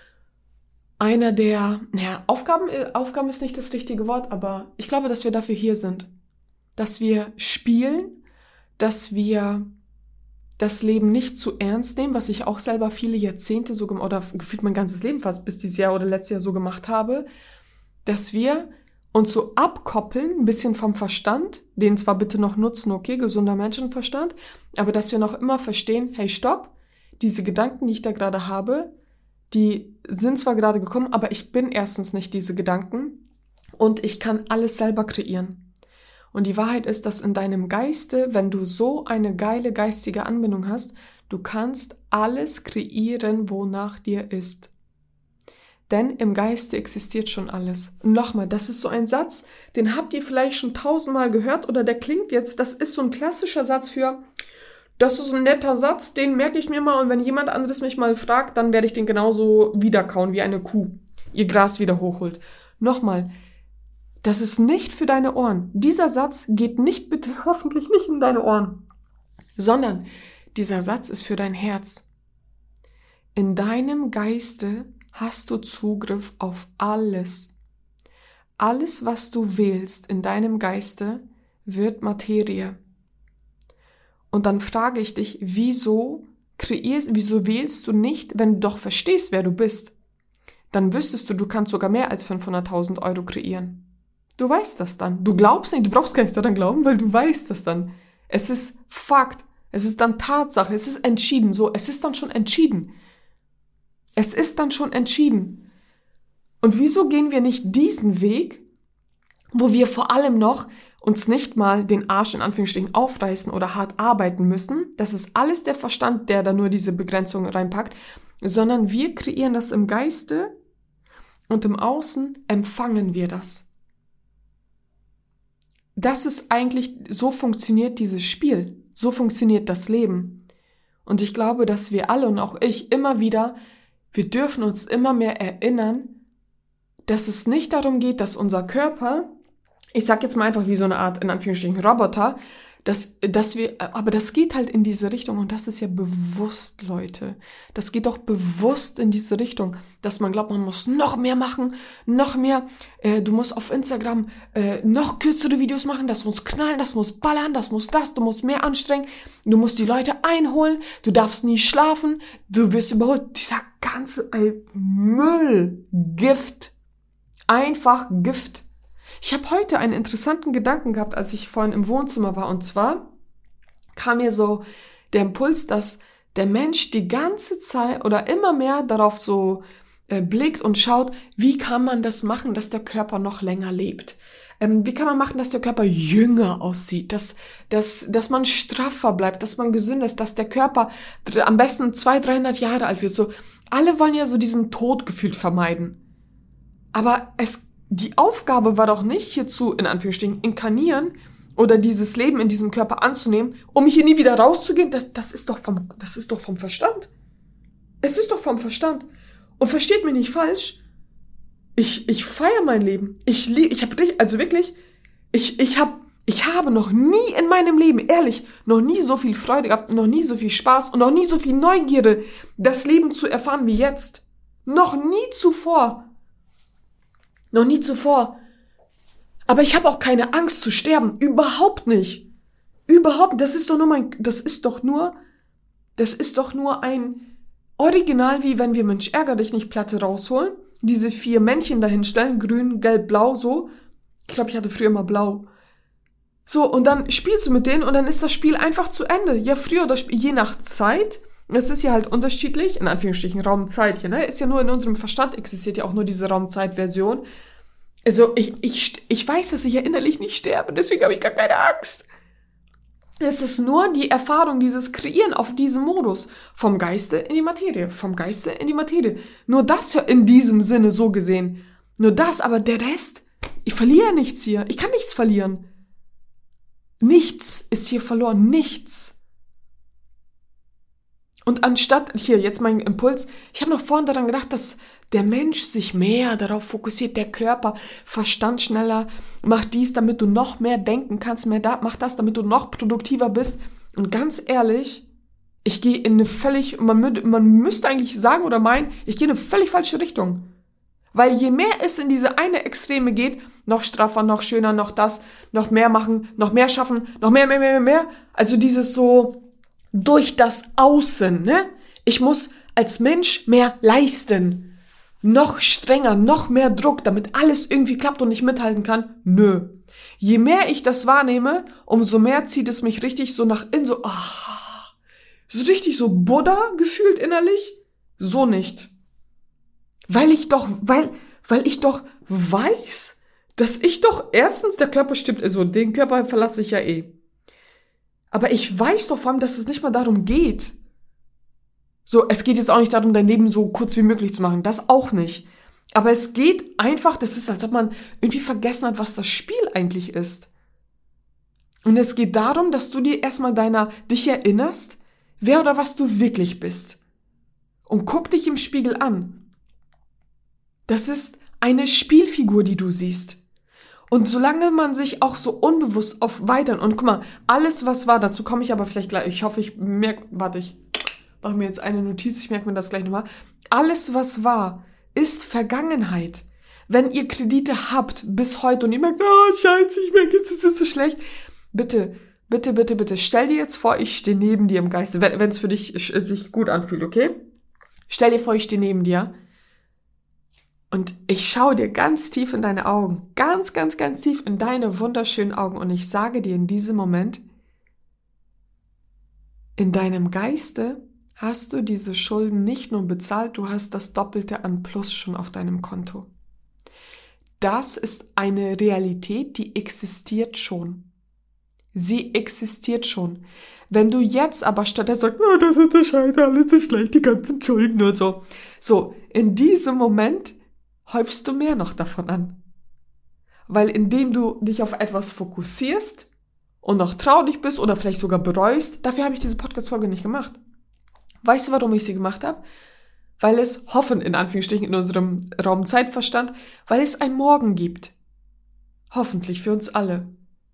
einer der, naja, Aufgaben, Aufgaben ist nicht das richtige Wort, aber ich glaube, dass wir dafür hier sind. Dass wir spielen, dass wir das Leben nicht zu ernst nehmen, was ich auch selber viele Jahrzehnte so gemacht, oder gefühlt mein ganzes Leben fast bis dieses Jahr oder letztes Jahr so gemacht habe, dass wir uns so abkoppeln, ein bisschen vom Verstand, den zwar bitte noch nutzen, okay, gesunder Menschenverstand, aber dass wir noch immer verstehen, hey, stopp, diese Gedanken, die ich da gerade habe, die sind zwar gerade gekommen, aber ich bin erstens nicht diese Gedanken und ich kann alles selber kreieren. Und die Wahrheit ist, dass in deinem Geiste, wenn du so eine geile geistige Anbindung hast, du kannst alles kreieren, wonach dir ist. Denn im Geiste existiert schon alles. Und nochmal, das ist so ein Satz, den habt ihr vielleicht schon tausendmal gehört oder der klingt jetzt, das ist so ein klassischer Satz für, das ist ein netter Satz, den merke ich mir mal und wenn jemand anderes mich mal fragt, dann werde ich den genauso wiederkauen wie eine Kuh, ihr Gras wieder hochholt. Nochmal, das ist nicht für deine Ohren. Dieser Satz geht nicht, bitte hoffentlich nicht in deine Ohren, sondern dieser Satz ist für dein Herz. In deinem Geiste hast du Zugriff auf alles. Alles, was du wählst in deinem Geiste, wird Materie. Und dann frage ich dich, wieso kreierst, wieso wählst du nicht, wenn du doch verstehst, wer du bist? Dann wüsstest du, du kannst sogar mehr als fünfhunderttausend Euro kreieren. Du weißt das dann. Du glaubst nicht, du brauchst gar nicht daran glauben, weil du weißt das dann. Es ist Fakt. Es ist dann Tatsache. Es ist entschieden. So, es ist dann schon entschieden. Es ist dann schon entschieden. Und wieso gehen wir nicht diesen Weg, wo wir vor allem noch uns nicht mal den Arsch in Anführungsstrichen aufreißen oder hart arbeiten müssen? Das ist alles der Verstand, der da nur diese Begrenzung reinpackt, sondern wir kreieren das im Geiste und im Außen empfangen wir das. Das ist eigentlich, so funktioniert dieses Spiel, so funktioniert das Leben. Und ich glaube, dass wir alle und auch ich immer wieder, wir dürfen uns immer mehr erinnern, dass es nicht darum geht, dass unser Körper, ich sag jetzt mal einfach wie so eine Art, in Anführungsstrichen, Roboter, dass, dass wir, aber das geht halt in diese Richtung und das ist ja bewusst, Leute. Das geht doch bewusst in diese Richtung, dass man glaubt, man muss noch mehr machen, noch mehr. Äh, du musst auf Instagram äh, noch kürzere Videos machen, das muss knallen, das muss ballern, das muss das, du musst mehr anstrengen, du musst die Leute einholen, du darfst nie schlafen, du wirst überholt. Dieser ganze ey, Müll, Gift, einfach Gift. Ich habe heute einen interessanten Gedanken gehabt, als ich vorhin im Wohnzimmer war. Und zwar kam mir so der Impuls, dass der Mensch die ganze Zeit oder immer mehr darauf so äh, blickt und schaut, wie kann man das machen, dass der Körper noch länger lebt? Ähm, wie kann man machen, dass der Körper jünger aussieht, dass, dass, dass man straffer bleibt, dass man gesünder ist, dass der Körper am besten zweihundert, dreihundert Jahre alt wird. So, alle wollen ja so diesen Tod gefühlt vermeiden. Aber es die Aufgabe war doch nicht, hierzu, in Anführungsstrichen, inkarnieren oder dieses Leben in diesem Körper anzunehmen, um hier nie wieder rauszugehen. Das, das, ist doch vom, das ist doch vom Verstand. Es ist doch vom Verstand. Und versteht mich nicht falsch, ich, ich feiere mein Leben. Ich liebe, ich habe, also wirklich, ich, ich habe, ich habe noch nie in meinem Leben, ehrlich, noch nie so viel Freude gehabt, noch nie so viel Spaß und noch nie so viel Neugierde, das Leben zu erfahren wie jetzt. Noch nie zuvor. Noch nie zuvor. Aber ich habe auch keine Angst zu sterben. Überhaupt nicht. Überhaupt. Das ist doch nur mein, das ist doch nur, das ist doch nur ein Original, wie wenn wir Mensch ärger dich nicht Platte rausholen, diese vier Männchen dahinstellen, grün, gelb, blau, so. Ich glaube, ich hatte früher immer blau. So, und dann spielst du mit denen und dann ist das Spiel einfach zu Ende. Ja, früher oder später, je nach Zeit. Es ist ja halt unterschiedlich, in Anführungsstrichen Raum-Zeit hier, ne? Ist ja nur in unserem Verstand, existiert ja auch nur diese Raum-Zeit-Version. Also ich, ich, ich weiß, dass ich ja innerlich nicht sterbe, deswegen habe ich gar keine Angst. Es ist nur die Erfahrung, dieses Kreieren auf diesem Modus. Vom Geiste in die Materie, vom Geiste in die Materie. Nur das in diesem Sinne so gesehen. Nur das, aber der Rest, ich verliere nichts hier. Ich kann nichts verlieren. Nichts ist hier verloren, nichts. Und anstatt, hier, jetzt mein Impuls, ich habe noch vorhin daran gedacht, dass der Mensch sich mehr darauf fokussiert, der Körper, Verstand schneller, macht dies, damit du noch mehr denken kannst, mehr da, mach das, damit du noch produktiver bist. Und ganz ehrlich, ich gehe in eine völlig, man, man müsste eigentlich sagen oder meinen, ich gehe in eine völlig falsche Richtung. Weil je mehr es in diese eine Extreme geht, noch straffer, noch schöner, noch das, noch mehr machen, noch mehr schaffen, noch mehr, mehr, mehr, mehr, mehr, also dieses so, durch das Außen, ne? Ich muss als Mensch mehr leisten. Noch strenger, noch mehr Druck, damit alles irgendwie klappt und ich mithalten kann. Nö. Je mehr ich das wahrnehme, umso mehr zieht es mich richtig so nach innen, so, ah, so richtig so Buddha gefühlt innerlich. So nicht. Weil ich doch, weil, weil ich doch weiß, dass ich doch erstens, der Körper stimmt, also den Körper verlasse ich ja eh. Aber ich weiß doch vor allem, dass es nicht mal darum geht. So, es geht jetzt auch nicht darum, dein Leben so kurz wie möglich zu machen. Das auch nicht. Aber es geht einfach, das ist, als ob man irgendwie vergessen hat, was das Spiel eigentlich ist. Und es geht darum, dass du dir erstmal deiner, dich erinnerst, wer oder was du wirklich bist. Und guck dich im Spiegel an. Das ist eine Spielfigur, die du siehst. Und solange man sich auch so unbewusst auf weiteren, und guck mal, alles was war, dazu komme ich aber vielleicht gleich, ich hoffe, ich merke, warte, ich mache mir jetzt eine Notiz, ich merke mir das gleich nochmal. Alles was war, ist Vergangenheit. Wenn ihr Kredite habt bis heute und ihr merkt, oh scheiße, ich merke jetzt, es ist so schlecht. Bitte, bitte, bitte, bitte, stell dir jetzt vor, ich stehe neben dir im Geiste, wenn es für dich sich gut anfühlt, okay? Stell dir vor, ich stehe neben dir. Und ich schaue dir ganz tief in deine Augen, ganz, ganz, ganz tief in deine wunderschönen Augen und ich sage dir in diesem Moment, in deinem Geiste hast du diese Schulden nicht nur bezahlt, du hast das Doppelte an Plus schon auf deinem Konto. Das ist eine Realität, die existiert schon. Sie existiert schon. Wenn du jetzt aber stattdessen sagst, oh, das ist der Scheiße, alles ist schlecht, die ganzen Schulden und so. So, in diesem Moment häufst du mehr noch davon an. Weil indem du dich auf etwas fokussierst und noch traurig bist oder vielleicht sogar bereust, dafür habe ich diese Podcast-Folge nicht gemacht. Weißt du, warum ich sie gemacht habe? weil es hoffen, in Anführungsstrichen in unserem Raum-Zeitverstand, weil es ein Morgen gibt. Hoffentlich für uns alle.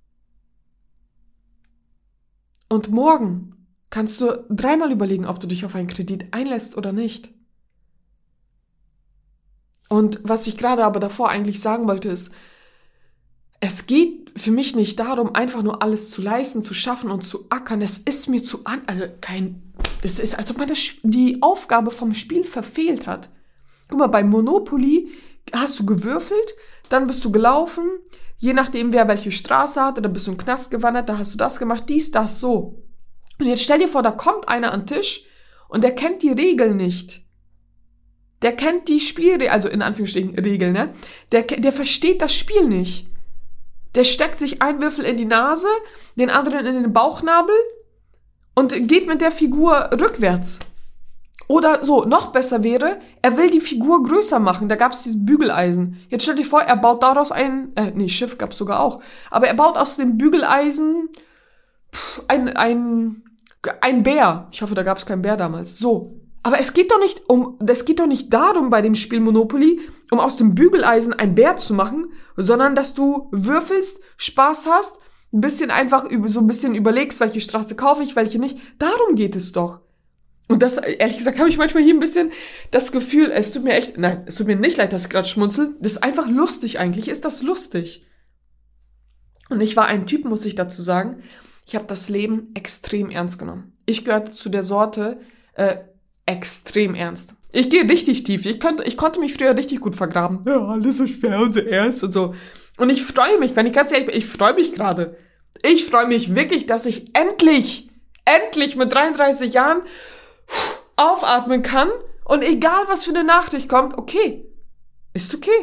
Und morgen kannst du dreimal überlegen, ob du dich auf einen Kredit einlässt oder nicht. Und was ich gerade aber davor eigentlich sagen wollte, ist, es geht für mich nicht darum, einfach nur alles zu leisten, zu schaffen und zu ackern. Es ist mir zu an, also kein, das ist, als ob man das, die Aufgabe vom Spiel verfehlt hat. Guck mal, bei Monopoly hast du gewürfelt, dann bist du gelaufen, je nachdem, wer welche Straße hatte, dann bist du im Knast gewandert, da hast du das gemacht, dies, das, so. Und jetzt stell dir vor, da kommt einer an den Tisch und der kennt die Regeln nicht. Der kennt die Spielregeln, also in Anführungsstrichen Regeln, ne? Der, der versteht das Spiel nicht. Der steckt sich einen Würfel in die Nase, den anderen in den Bauchnabel und geht mit der Figur rückwärts. Oder so, noch besser wäre, er will die Figur größer machen. Da gab es dieses Bügeleisen. Jetzt stell dir vor, er baut daraus ein, äh, nee, Schiff gab es sogar auch. Aber er baut aus dem Bügeleisen pff, ein, ein, ein Bär. Ich hoffe, da gab es keinen Bär damals. So. Aber es geht doch nicht um, es geht doch nicht darum bei dem Spiel Monopoly, um aus dem Bügeleisen ein Bär zu machen, sondern dass du würfelst, Spaß hast, ein bisschen einfach so ein bisschen überlegst, welche Straße kaufe ich, welche nicht. Darum geht es doch. Und das, ehrlich gesagt, habe ich manchmal hier ein bisschen das Gefühl, es tut mir echt, nein, es tut mir nicht leid, dass ich gerade schmunzel. Das ist einfach lustig eigentlich. Ist das lustig? Und ich war ein Typ, muss ich dazu sagen, ich habe das Leben extrem ernst genommen. Ich gehörte zu der Sorte, äh, extrem ernst. Ich gehe richtig tief. Ich konnte, ich konnte mich früher richtig gut vergraben. Ja, alles so schwer und so ernst und so. Und ich freue mich, wenn ich ganz ehrlich bin, ich freue mich gerade. Ich freue mich wirklich, dass ich endlich, endlich mit dreiunddreißig Jahren aufatmen kann und egal was für eine Nachricht kommt, okay, ist okay.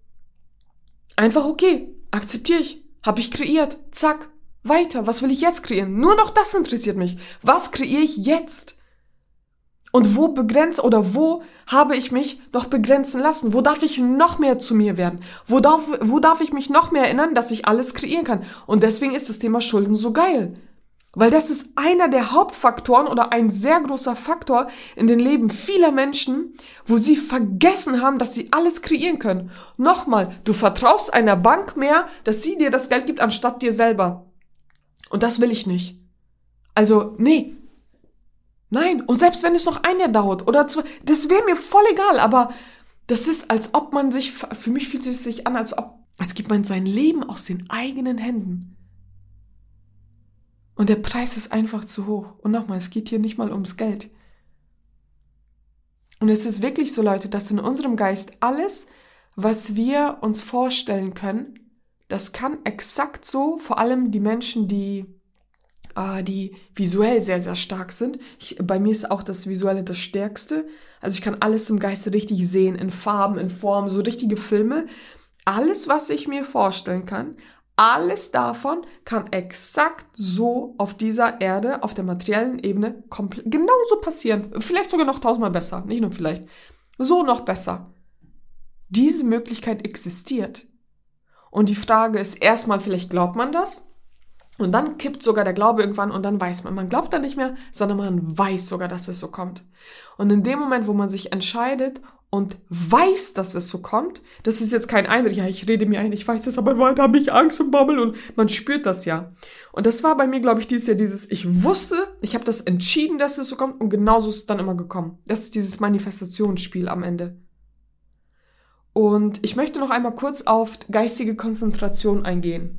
Einfach okay, akzeptiere ich, habe ich kreiert, zack, weiter, was will ich jetzt kreieren? Nur noch das interessiert mich. Was kreiere ich jetzt? Und wo begrenzt oder wo habe ich mich doch begrenzen lassen? Wo darf ich noch mehr zu mir werden? Wo darf, wo darf ich mich noch mehr erinnern, dass ich alles kreieren kann? Und deswegen ist das Thema Schulden so geil. Weil das ist einer der Hauptfaktoren oder ein sehr großer Faktor in den Leben vieler Menschen, wo sie vergessen haben, dass sie alles kreieren können. Nochmal, du vertraust einer Bank mehr, dass sie dir das Geld gibt, anstatt dir selber. Und das will ich nicht. Also, nee. Nein, und selbst wenn es noch ein Jahr dauert oder zwei, das wäre mir voll egal, aber das ist, als ob man sich, für mich fühlt es sich an, als ob, als gibt man sein Leben aus den eigenen Händen. Und der Preis ist einfach zu hoch. Und nochmal, es geht hier nicht mal ums Geld. Und es ist wirklich so, Leute, dass in unserem Geist alles, was wir uns vorstellen können, das kann exakt so, vor allem die Menschen, die die visuell sehr, sehr stark sind. Ich, bei mir ist auch das Visuelle das Stärkste. Also ich kann alles im Geiste richtig sehen, in Farben, in Formen, so richtige Filme. Alles, was ich mir vorstellen kann, alles davon kann exakt so auf dieser Erde, auf der materiellen Ebene komplett genauso passieren. Vielleicht sogar noch tausendmal besser, nicht nur vielleicht. So noch besser. Diese Möglichkeit existiert. Und die Frage ist erstmal, vielleicht glaubt man das? Und dann kippt sogar der Glaube irgendwann und dann weiß man, man glaubt da nicht mehr, sondern man weiß sogar, dass es so kommt. Und in dem Moment, wo man sich entscheidet und weiß, dass es so kommt, das ist jetzt kein Einreden, ja, ich rede mir ein, ich weiß es, aber weiter habe ich Angst und Bammel und man spürt das ja. Und das war bei mir, glaube ich, dieses Jahr dieses, ich wusste, ich habe das entschieden, dass es so kommt und genauso ist es dann immer gekommen. Das ist dieses Manifestationsspiel am Ende. Und ich möchte noch einmal kurz auf geistige Konzentration eingehen.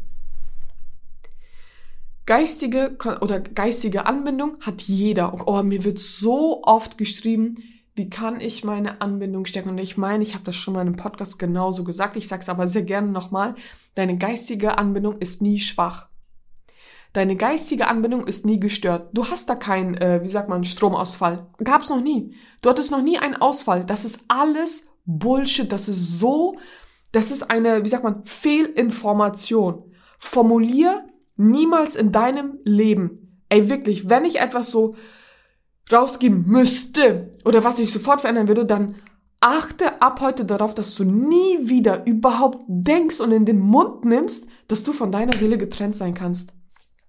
Geistige oder geistige Anbindung hat jeder. Oh, mir wird so oft geschrieben, wie kann ich meine Anbindung stärken? Und ich meine, ich habe das schon mal in einem Podcast genauso gesagt. Ich sage es aber sehr gerne nochmal. Deine geistige Anbindung ist nie schwach. Deine geistige Anbindung ist nie gestört. Du hast da keinen, äh, wie sagt man, Stromausfall. Gab's noch nie. Du hattest noch nie einen Ausfall. Das ist alles Bullshit. Das ist so, das ist eine, wie sagt man, Fehlinformation. Formulier niemals in deinem Leben, ey wirklich, wenn ich etwas so rausgeben müsste oder was ich sofort verändern würde, dann achte ab heute darauf, dass du nie wieder überhaupt denkst und in den Mund nimmst, dass du von deiner Seele getrennt sein kannst.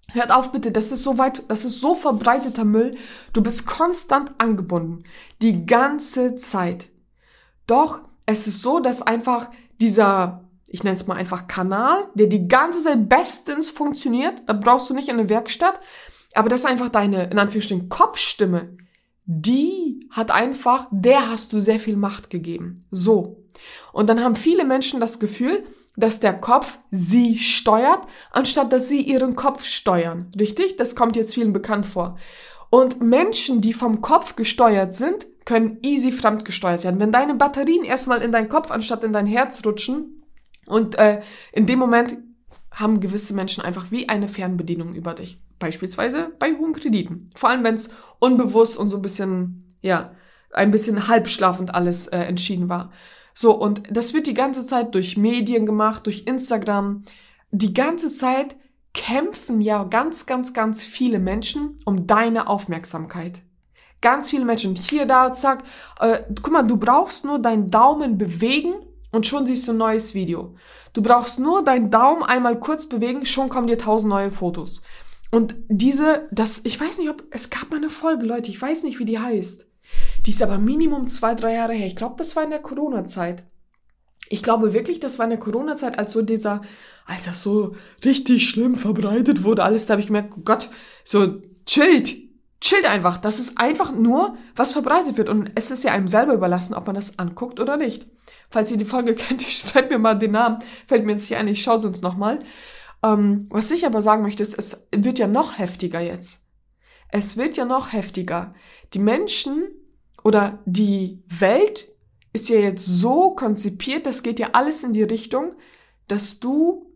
Hört auf bitte, das ist so weit, das ist so verbreiteter Müll. Du bist konstant angebunden. Die ganze Zeit. Doch es ist so, dass einfach dieser, ich nenne es mal einfach Kanal, der die ganze Zeit bestens funktioniert, da brauchst du nicht in eine Werkstatt, aber das ist einfach deine, in Anführungsstrichen, Kopfstimme. Die hat einfach, der hast du sehr viel Macht gegeben. So. Und dann haben viele Menschen das Gefühl, dass der Kopf sie steuert, anstatt dass sie ihren Kopf steuern. Richtig? Das kommt jetzt vielen bekannt vor. Und Menschen, die vom Kopf gesteuert sind, können easy fremdgesteuert werden. Wenn deine Batterien erstmal in deinen Kopf anstatt in dein Herz rutschen und äh, in dem Moment haben gewisse Menschen einfach wie eine Fernbedienung über dich. Beispielsweise bei hohen Krediten. Vor allem, wenn es unbewusst und so ein bisschen, ja, ein bisschen halbschlafend alles äh, entschieden war. So, und das wird die ganze Zeit durch Medien gemacht, durch Instagram. Die ganze Zeit kämpfen ja ganz, ganz, ganz viele Menschen um deine Aufmerksamkeit. Ganz viele Menschen. Hier, da, zack. Äh, guck mal, du brauchst nur deinen Daumen bewegen und schon siehst du ein neues Video. Du brauchst nur deinen Daumen einmal kurz bewegen, schon kommen dir tausend neue Fotos. Und diese, das, ich weiß nicht, ob, es gab mal eine Folge, Leute, ich weiß nicht, wie die heißt. Die ist aber Minimum zwei, drei Jahre her. Ich glaube, das war in der Corona-Zeit. Ich glaube wirklich, das war in der Corona-Zeit, als so dieser, als das so richtig schlimm verbreitet wurde, alles, da habe ich gemerkt, oh Gott, so chillt, chillt einfach. Das ist einfach nur, was verbreitet wird. Und es ist ja einem selber überlassen, ob man das anguckt oder nicht. Falls ihr die Folge kennt, schreibt mir mal den Namen. Fällt mir jetzt nicht ein, ich schaue sonst nochmal. Ähm, was ich aber sagen möchte, ist, es wird ja noch heftiger jetzt. Es wird ja noch heftiger. Die Menschen oder die Welt ist ja jetzt so konzipiert, das geht ja alles in die Richtung, dass du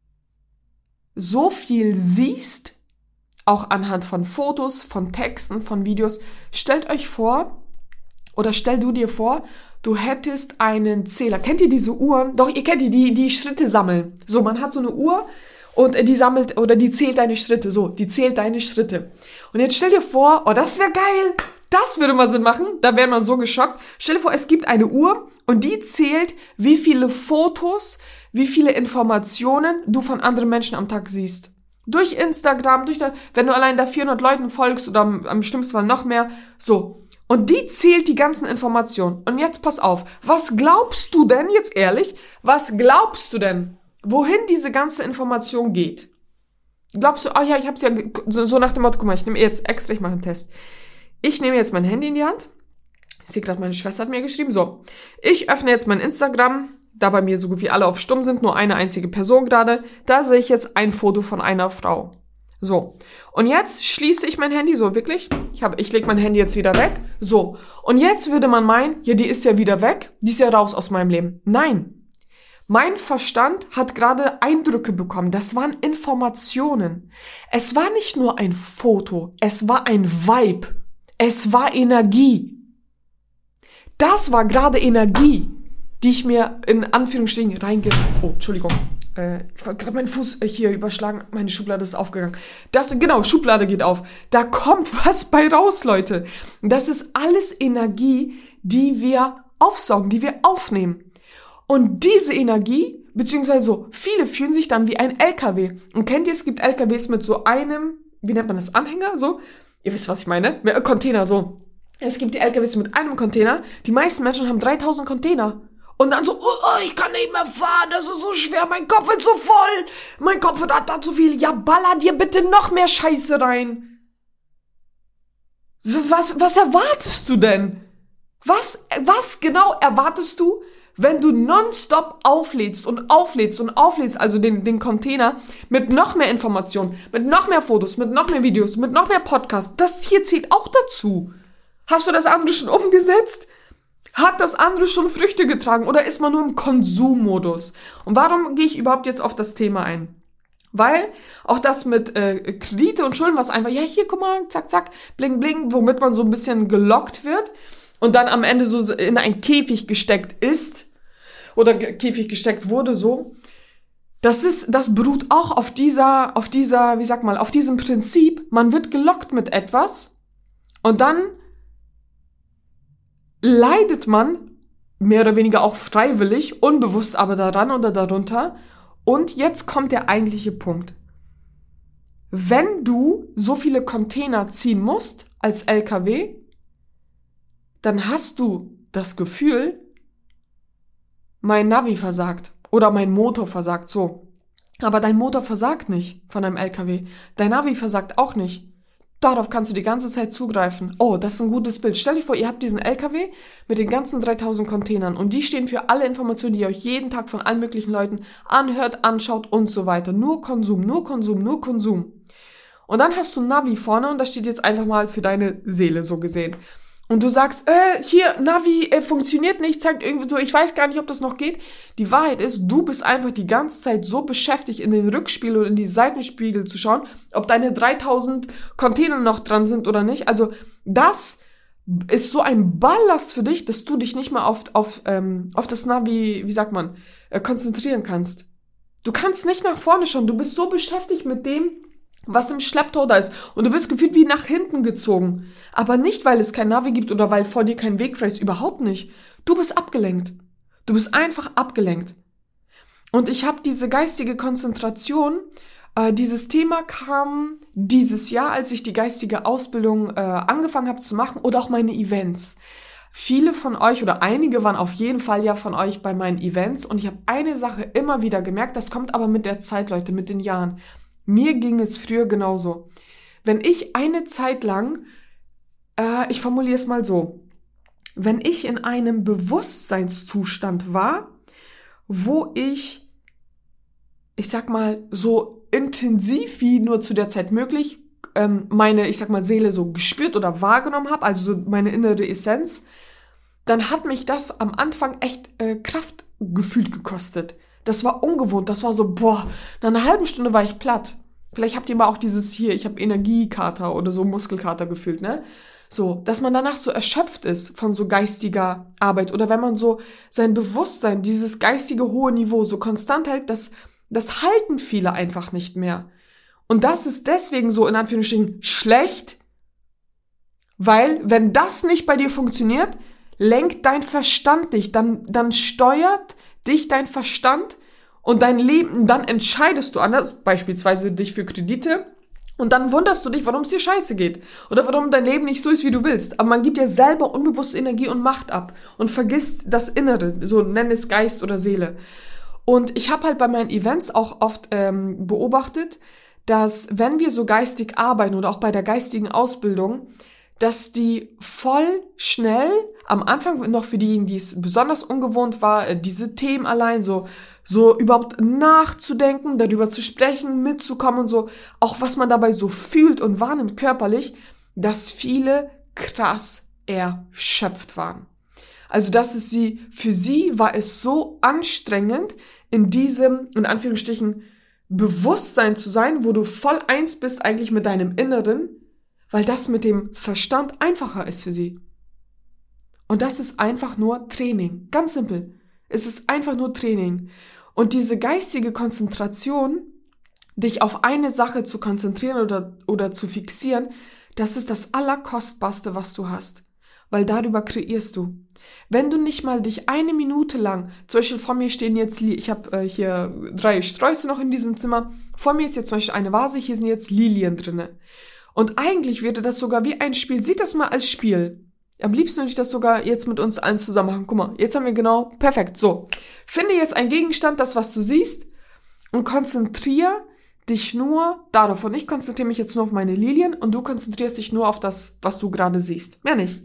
so viel siehst, auch anhand von Fotos, von Texten, von Videos. Stellt euch vor, oder stell du dir vor, du hättest einen Zähler. Kennt ihr diese Uhren? Doch, ihr kennt die, die, die Schritte sammeln. So, man hat so eine Uhr und die sammelt, oder die zählt deine Schritte. So, die zählt deine Schritte. Und jetzt stell dir vor, oh, das wäre geil. Das würde mal Sinn machen, da wäre man so geschockt. Stell dir vor, es gibt eine Uhr und die zählt, wie viele Fotos, wie viele Informationen du von anderen Menschen am Tag siehst. Durch Instagram, durch da, wenn du allein da vierhundert Leuten folgst oder am, am schlimmsten Fall noch mehr, so. Und die zählt die ganzen Informationen. Und jetzt pass auf, was glaubst du denn, jetzt ehrlich, was glaubst du denn, wohin diese ganze Information geht? Glaubst du, ah oh ja, ich hab's ja, so, so nach dem Motto, guck mal, ich nehme jetzt extra, ich mache einen Test. Ich nehme jetzt mein Handy in die Hand. Ich sehe gerade, meine Schwester hat mir geschrieben. So, ich öffne jetzt mein Instagram, da bei mir so gut wie alle auf Stumm sind, nur eine einzige Person gerade. Da sehe ich jetzt ein Foto von einer Frau. So, und jetzt schließe ich mein Handy, so wirklich. Ich, hab, ich lege mein Handy jetzt wieder weg. So, und jetzt würde man meinen, ja, die ist ja wieder weg, die ist ja raus aus meinem Leben. Nein, mein Verstand hat gerade Eindrücke bekommen. Das waren Informationen. Es war nicht nur ein Foto, es war ein Vibe. Es war Energie. Das war gerade Energie, die ich mir in Anführungsstrichen reinge... Oh, Entschuldigung. Äh, ich wollte gerade meinen Fuß hier überschlagen. Meine Schublade ist aufgegangen. Das, genau, Schublade geht auf. Da kommt was bei raus, Leute. Das ist alles Energie, die wir aufsaugen, die wir aufnehmen. Und diese Energie, beziehungsweise so, viele fühlen sich dann wie ein L K W. Und kennt ihr, es gibt L K Ws mit so einem, wie nennt man das, Anhänger, so? Ihr wisst, was ich meine? Container, so. Es gibt die L K Ws mit einem Container. Die meisten Menschen haben dreitausend Container. Und dann so, oh, ich kann nicht mehr fahren, das ist so schwer, mein Kopf ist so voll. Mein Kopf hat da zu viel. Ja, baller dir bitte noch mehr Scheiße rein. Was, was erwartest du denn? Was, was genau erwartest du, wenn du nonstop auflädst und auflädst und auflädst, also den, den Container, mit noch mehr Informationen, mit noch mehr Fotos, mit noch mehr Videos, mit noch mehr Podcasts, das hier zählt auch dazu. Hast du das andere schon umgesetzt? Hat das andere schon Früchte getragen oder ist man nur im Konsummodus? Und warum gehe ich überhaupt jetzt auf das Thema ein? Weil auch das mit äh, Kredite und Schulden, was einfach, ja hier, guck mal, zack, zack, bling, bling, womit man so ein bisschen gelockt wird und dann am Ende so in einen Käfig gesteckt ist oder Käfig gesteckt wurde, so. Das ist, das beruht auch auf dieser, auf dieser, wie sag mal, auf diesem Prinzip, man wird gelockt mit etwas und dann leidet man mehr oder weniger auch freiwillig, unbewusst aber daran oder darunter. Und jetzt kommt der eigentliche Punkt. wenn du so viele Container ziehen musst als L K W, dann hast du das Gefühl, mein Navi versagt oder mein Motor versagt, so. Aber dein Motor versagt nicht von einem L K W. Dein Navi versagt auch nicht. Darauf kannst du die ganze Zeit zugreifen. Oh, das ist ein gutes Bild. Stell dir vor, ihr habt diesen L K W mit den ganzen dreitausend Containern und die stehen für alle Informationen, die ihr euch jeden Tag von allen möglichen Leuten anhört, anschaut und so weiter. Nur Konsum, nur Konsum, nur Konsum. Und dann hast du ein Navi vorne und das steht jetzt einfach mal für deine Seele so gesehen. Und du sagst, äh, hier, Navi, äh, funktioniert nicht, zeigt irgendwie so, ich weiß gar nicht, ob das noch geht. Die Wahrheit ist, du bist einfach die ganze Zeit so beschäftigt, in den Rückspiegel und in die Seitenspiegel zu schauen, ob deine dreitausend Container noch dran sind oder nicht. Also das ist so ein Ballast für dich, dass du dich nicht mal auf, auf, ähm, auf das Navi, wie sagt man, äh, konzentrieren kannst. Du kannst nicht nach vorne schauen, du bist so beschäftigt mit dem, was im Schlepptau da ist. Und du wirst gefühlt wie nach hinten gezogen. Aber nicht, weil es kein Navi gibt oder weil vor dir kein Weg frei ist. Überhaupt nicht. Du bist abgelenkt. Du bist einfach abgelenkt. Und ich habe diese geistige Konzentration, äh, dieses Thema kam dieses Jahr, als ich die geistige Ausbildung äh, angefangen habe zu machen oder auch meine Events. Viele von euch oder einige waren auf jeden Fall ja von euch bei meinen Events. Und ich habe eine Sache immer wieder gemerkt, das kommt aber mit der Zeit, Leute, mit den Jahren. Mir ging es früher genauso. Wenn ich eine Zeit lang, äh, ich formuliere es mal so, wenn ich in einem Bewusstseinszustand war, wo ich, ich sag mal, so intensiv wie nur zu der Zeit möglich, ähm, meine, ich sag mal, Seele so gespürt oder wahrgenommen habe, also so meine innere Essenz, dann hat mich das am Anfang echt äh, Kraft gefühlt gekostet. Das war ungewohnt, das war so, boah, nach einer halben Stunde war ich platt. Vielleicht habt ihr mal auch dieses hier, ich habe Energiekater oder so Muskelkater gefühlt, ne? So, dass man danach so erschöpft ist von so geistiger Arbeit oder wenn man so sein Bewusstsein, dieses geistige hohe Niveau so konstant hält, das, das halten viele einfach nicht mehr. Und das ist deswegen so in Anführungsstrichen schlecht, weil wenn das nicht bei dir funktioniert, lenkt dein Verstand dich, dann, dann steuert dich dein Verstand und dein Leben, dann entscheidest du anders, beispielsweise dich für Kredite und dann wunderst du dich, warum es dir scheiße geht oder warum dein Leben nicht so ist, wie du willst. Aber man gibt ja selber unbewusste Energie und Macht ab und vergisst das Innere, so nenn es Geist oder Seele. Und ich habe halt bei meinen Events auch oft ähm, beobachtet, dass wenn wir so geistig arbeiten oder auch bei der geistigen Ausbildung, dass die voll schnell, am Anfang noch für diejenigen, die es besonders ungewohnt war, diese Themen allein so, so überhaupt nachzudenken, darüber zu sprechen, mitzukommen und so, auch was man dabei so fühlt und wahrnimmt körperlich, dass viele krass erschöpft waren. Also, dass es sie, für sie war es so anstrengend, in diesem, in Anführungsstrichen, Bewusstsein zu sein, wo du voll eins bist eigentlich mit deinem Inneren, weil das mit dem Verstand einfacher ist für sie. Und das ist einfach nur Training. Ganz simpel. Es ist einfach nur Training. Und diese geistige Konzentration, dich auf eine Sache zu konzentrieren oder, oder zu fixieren, das ist das Allerkostbarste, was du hast. Weil darüber kreierst du. Wenn du nicht mal dich eine Minute lang, zum Beispiel vor mir stehen jetzt, ich habe äh, hier drei Sträuße noch in diesem Zimmer, vor mir ist jetzt zum Beispiel eine Vase, hier sind jetzt Lilien drinne. Und eigentlich wäre das sogar wie ein Spiel. Seht das mal als Spiel. Am liebsten würde ich das sogar jetzt mit uns allen zusammen machen. Guck mal, jetzt haben wir genau, perfekt, so. Finde jetzt einen Gegenstand, das, was du siehst, und konzentriere dich nur darauf. Und ich konzentriere mich jetzt nur auf meine Lilien und du konzentrierst dich nur auf das, was du gerade siehst. Mehr nicht.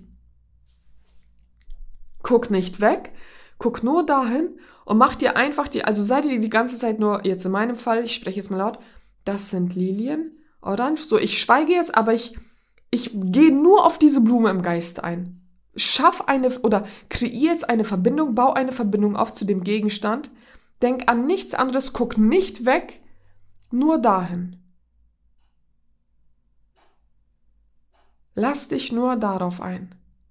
Guck nicht weg, guck nur dahin und mach dir einfach die, also sei dir die ganze Zeit nur, jetzt in meinem Fall, ich spreche jetzt mal laut, das sind Lilien, orange, so, ich schweige jetzt, aber ich, ich gehe nur auf diese Blume im Geist ein. Schaff eine, oder kreier jetzt eine Verbindung, bau eine Verbindung auf zu dem Gegenstand, denk an nichts anderes, guck nicht weg, nur dahin. Lass dich nur darauf ein.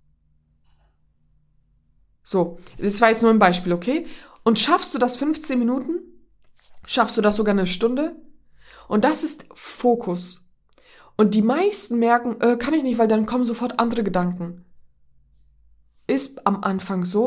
So, das war jetzt nur ein Beispiel, okay? Und schaffst du das fünfzehn Minuten? Schaffst du das sogar eine Stunde? Und das ist Fokus. Und die meisten merken, äh, kann ich nicht, weil dann kommen sofort andere Gedanken. Ist am Anfang so,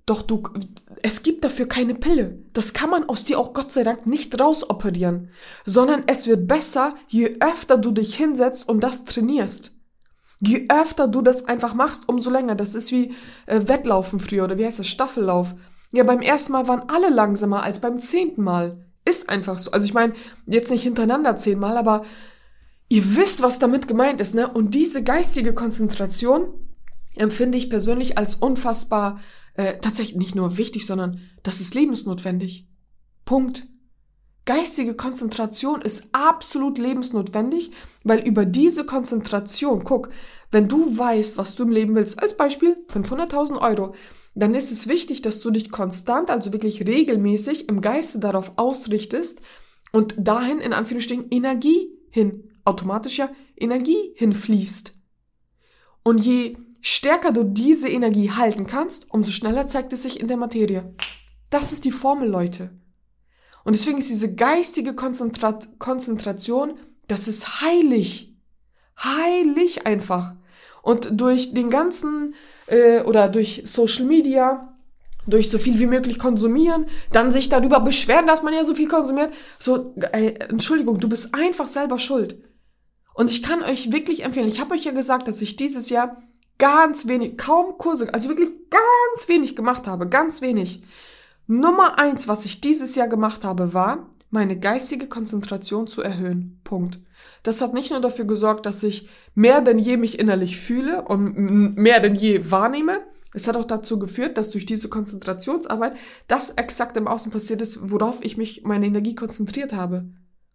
Doch du, es gibt dafür keine Pille. Das kann man aus dir auch Gott sei Dank nicht rausoperieren. Sondern es wird besser, je öfter du dich hinsetzt und das trainierst. Je öfter du das einfach machst, umso länger. Das ist wie äh, Wettlaufen früher oder wie heißt das, Staffellauf. Ja, beim ersten Mal waren alle langsamer als beim zehnten Mal. Ist einfach so. Also ich meine, jetzt nicht hintereinander zehnmal, aber ihr wisst, was damit gemeint ist, ne? Und diese geistige Konzentration empfinde ich persönlich als unfassbar Äh, tatsächlich nicht nur wichtig, sondern das ist lebensnotwendig. Punkt. Geistige Konzentration ist absolut lebensnotwendig, weil über diese Konzentration, guck, wenn du weißt, was du im Leben willst, als Beispiel fünfhunderttausend Euro, dann ist es wichtig, dass du dich konstant, also wirklich regelmäßig im Geiste darauf ausrichtest und dahin in Anführungsstrichen Energie hin, automatisch ja Energie hinfließt. Und je stärker du diese Energie halten kannst, umso schneller zeigt es sich in der Materie. Das ist die Formel, Leute. Und deswegen ist diese geistige Konzentra- Konzentration, das ist heilig. Heilig einfach. Und durch den ganzen, äh, oder durch Social Media, durch so viel wie möglich konsumieren, dann sich darüber beschweren, dass man ja so viel konsumiert, so, äh, Entschuldigung, du bist einfach selber schuld. Und ich kann euch wirklich empfehlen, ich habe euch ja gesagt, dass ich dieses Jahr ganz wenig, kaum Kurse, also wirklich ganz wenig gemacht habe, ganz wenig. Nummer eins, was ich dieses Jahr gemacht habe, war, meine geistige Konzentration zu erhöhen. Punkt. Das hat nicht nur dafür gesorgt, dass ich mehr denn je mich innerlich fühle und mehr denn je wahrnehme. Es hat auch dazu geführt, dass durch diese Konzentrationsarbeit das exakt im Außen passiert ist, worauf ich mich, meine Energie konzentriert habe.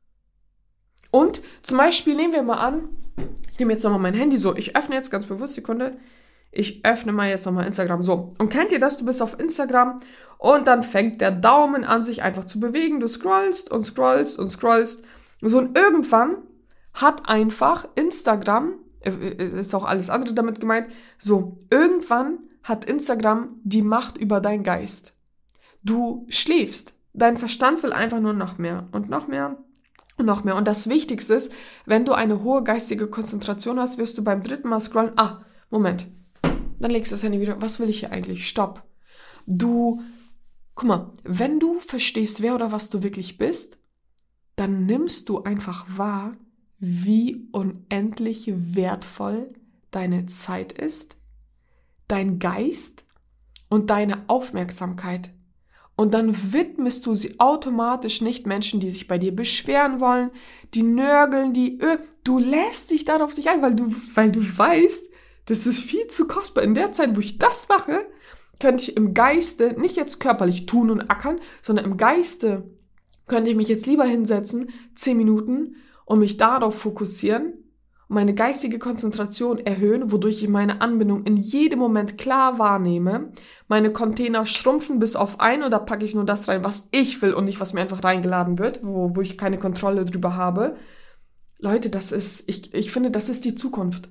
Und zum Beispiel nehmen wir mal an, ich nehme jetzt nochmal mein Handy so, ich öffne jetzt ganz bewusst, Sekunde, ich öffne mal jetzt nochmal Instagram, so. Und kennt ihr das, du bist auf Instagram und dann fängt der Daumen an, sich einfach zu bewegen, du scrollst und scrollst und scrollst. So, und irgendwann hat einfach Instagram, äh, ist auch alles andere damit gemeint, so, irgendwann hat Instagram die Macht über deinen Geist. Du schläfst, dein Verstand will einfach nur noch mehr und noch mehr. Und noch mehr. Und das Wichtigste ist, wenn du eine hohe geistige Konzentration hast, wirst du beim dritten Mal scrollen, ah, Moment, dann legst du das Handy wieder, was will ich hier eigentlich? Stopp. Du, guck mal, wenn du verstehst, wer oder was du wirklich bist, dann nimmst du einfach wahr, wie unendlich wertvoll deine Zeit ist, dein Geist und deine Aufmerksamkeit. Und dann widmest du sie automatisch nicht Menschen, die sich bei dir beschweren wollen, die nörgeln, die, öh, du lässt dich darauf nicht ein, weil du, weil du weißt, das ist viel zu kostbar. In der Zeit, wo ich das mache, könnte ich im Geiste, nicht jetzt körperlich tun und ackern, sondern im Geiste könnte ich mich jetzt lieber hinsetzen, zehn Minuten, und mich darauf fokussieren, meine geistige Konzentration erhöhen, wodurch ich meine Anbindung in jedem Moment klar wahrnehme. Meine Container schrumpfen bis auf ein oder packe ich nur das rein, was ich will und nicht, was mir einfach reingeladen wird, wo, wo ich keine Kontrolle drüber habe. Leute, das ist, ich, ich finde, das ist die Zukunft.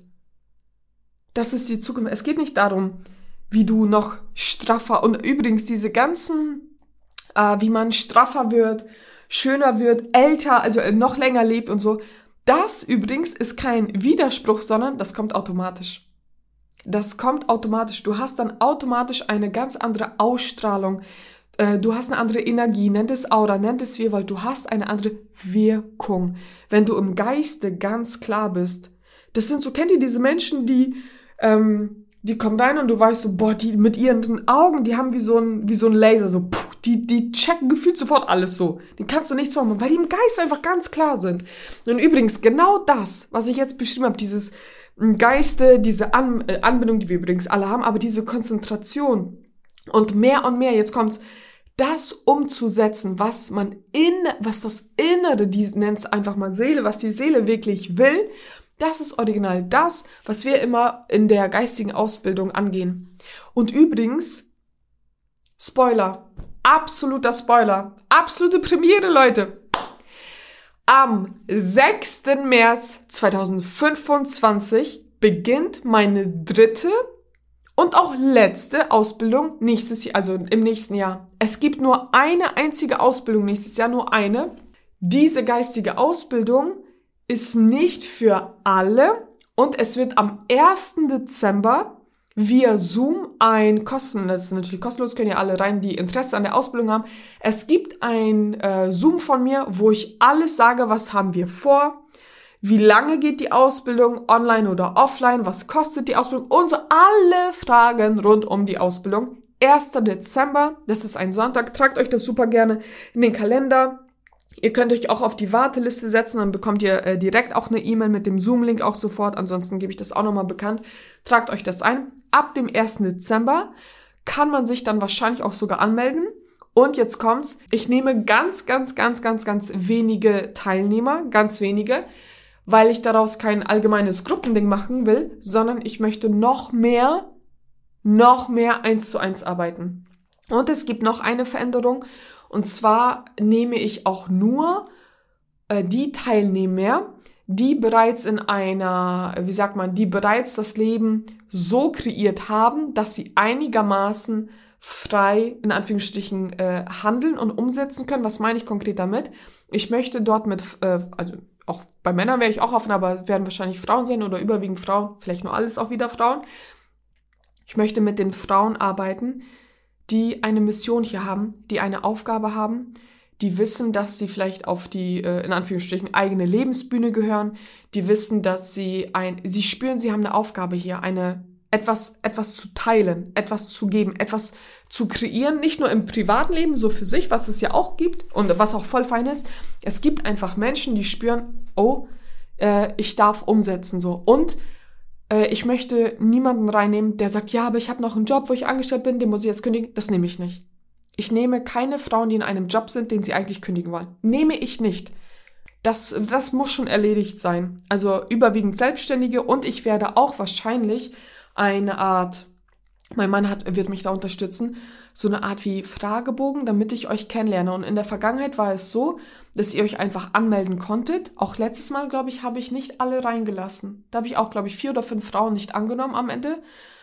Das ist die Zukunft. Es geht nicht darum, wie du noch straffer, und übrigens diese ganzen, äh, wie man straffer wird, schöner wird, älter, also noch länger lebt und so. Das übrigens ist kein Widerspruch, sondern das kommt automatisch. Das kommt automatisch. Du hast dann automatisch eine ganz andere Ausstrahlung. Du hast eine andere Energie, nennt es Aura, nennt es wir, weil du hast eine andere Wirkung. Wenn du im Geiste ganz klar bist. Das sind so, kennt ihr diese Menschen, die, ähm, die kommen rein und du weißt so, boah, die mit ihren Augen, die haben wie so ein, wie so ein Laser, so, puh, die, die checken gefühlt sofort alles so. Den kannst du nichts machen, weil die im Geist einfach ganz klar sind. Und übrigens, genau das, was ich jetzt beschrieben habe, dieses Geiste, diese An- äh, Anbindung, die wir übrigens alle haben, aber diese Konzentration und mehr und mehr, jetzt kommt's, das umzusetzen, was man in, was das Innere, die nennt es einfach mal Seele, was die Seele wirklich will, das ist original das, was wir immer in der geistigen Ausbildung angehen. Und übrigens, Spoiler, absoluter Spoiler, absolute Premiere, Leute. Am sechsten März zweitausendfünfundzwanzig beginnt meine dritte und auch letzte Ausbildung nächstes Jahr, also im nächsten Jahr. Es gibt nur eine einzige Ausbildung nächstes Jahr, nur eine. Diese geistige Ausbildung ist nicht für alle und es wird am ersten Dezember via Zoom ein kostenloses, das ist natürlich kostenlos, können ja alle rein, die Interesse an der Ausbildung haben. Es gibt ein äh, Zoom von mir, wo ich alles sage, was haben wir vor, wie lange geht die Ausbildung, online oder offline, was kostet die Ausbildung und so alle Fragen rund um die Ausbildung. erster Dezember, das ist ein Sonntag, tragt euch das super gerne in den Kalender. Ihr könnt euch auch auf die Warteliste setzen, dann bekommt ihr äh, direkt auch eine E-Mail mit dem Zoom-Link auch sofort. Ansonsten gebe ich das auch nochmal bekannt. Tragt euch das ein. Ab dem ersten Dezember kann man sich dann wahrscheinlich auch sogar anmelden. Und jetzt kommt's. Ich nehme ganz, ganz, ganz, ganz, ganz wenige Teilnehmer, ganz wenige, weil ich daraus kein allgemeines Gruppending machen will, sondern ich möchte noch mehr, noch mehr eins zu eins arbeiten. Und es gibt noch eine Veränderung. Und zwar nehme ich auch nur äh, die Teilnehmer, die bereits in einer, wie sagt man, die bereits das Leben so kreiert haben, dass sie einigermaßen frei, in Anführungsstrichen, äh, handeln und umsetzen können. Was meine ich konkret damit? Ich möchte dort mit, äh, also auch bei Männern wäre ich auch offen, aber werden wahrscheinlich Frauen sein oder überwiegend Frauen, vielleicht nur alles auch wieder Frauen. Ich möchte mit den Frauen arbeiten, die eine Mission hier haben, die eine Aufgabe haben, die wissen, dass sie vielleicht auf die, in Anführungsstrichen, eigene Lebensbühne gehören, die wissen, dass sie ein, sie spüren, sie haben eine Aufgabe hier, eine, etwas, etwas zu teilen, etwas zu geben, etwas zu kreieren, nicht nur im privaten Leben, so für sich, was es ja auch gibt und was auch voll fein ist. Es gibt einfach Menschen, die spüren, oh, äh, ich darf umsetzen, so. Und ich möchte niemanden reinnehmen, der sagt, ja, aber ich habe noch einen Job, wo ich angestellt bin, den muss ich jetzt kündigen. Das nehme ich nicht. Ich nehme keine Frauen, die in einem Job sind, den sie eigentlich kündigen wollen. Nehme ich nicht. Das, das muss schon erledigt sein. Also überwiegend Selbstständige und ich werde auch wahrscheinlich eine Art, mein Mann hat, wird mich da unterstützen, so eine Art wie Fragebogen, damit ich euch kennenlerne. Und in der Vergangenheit war es so, dass ihr euch einfach anmelden konntet. Auch letztes Mal, glaube ich, habe ich nicht alle reingelassen. Da habe ich auch, glaube ich, vier oder fünf Frauen nicht angenommen am Ende.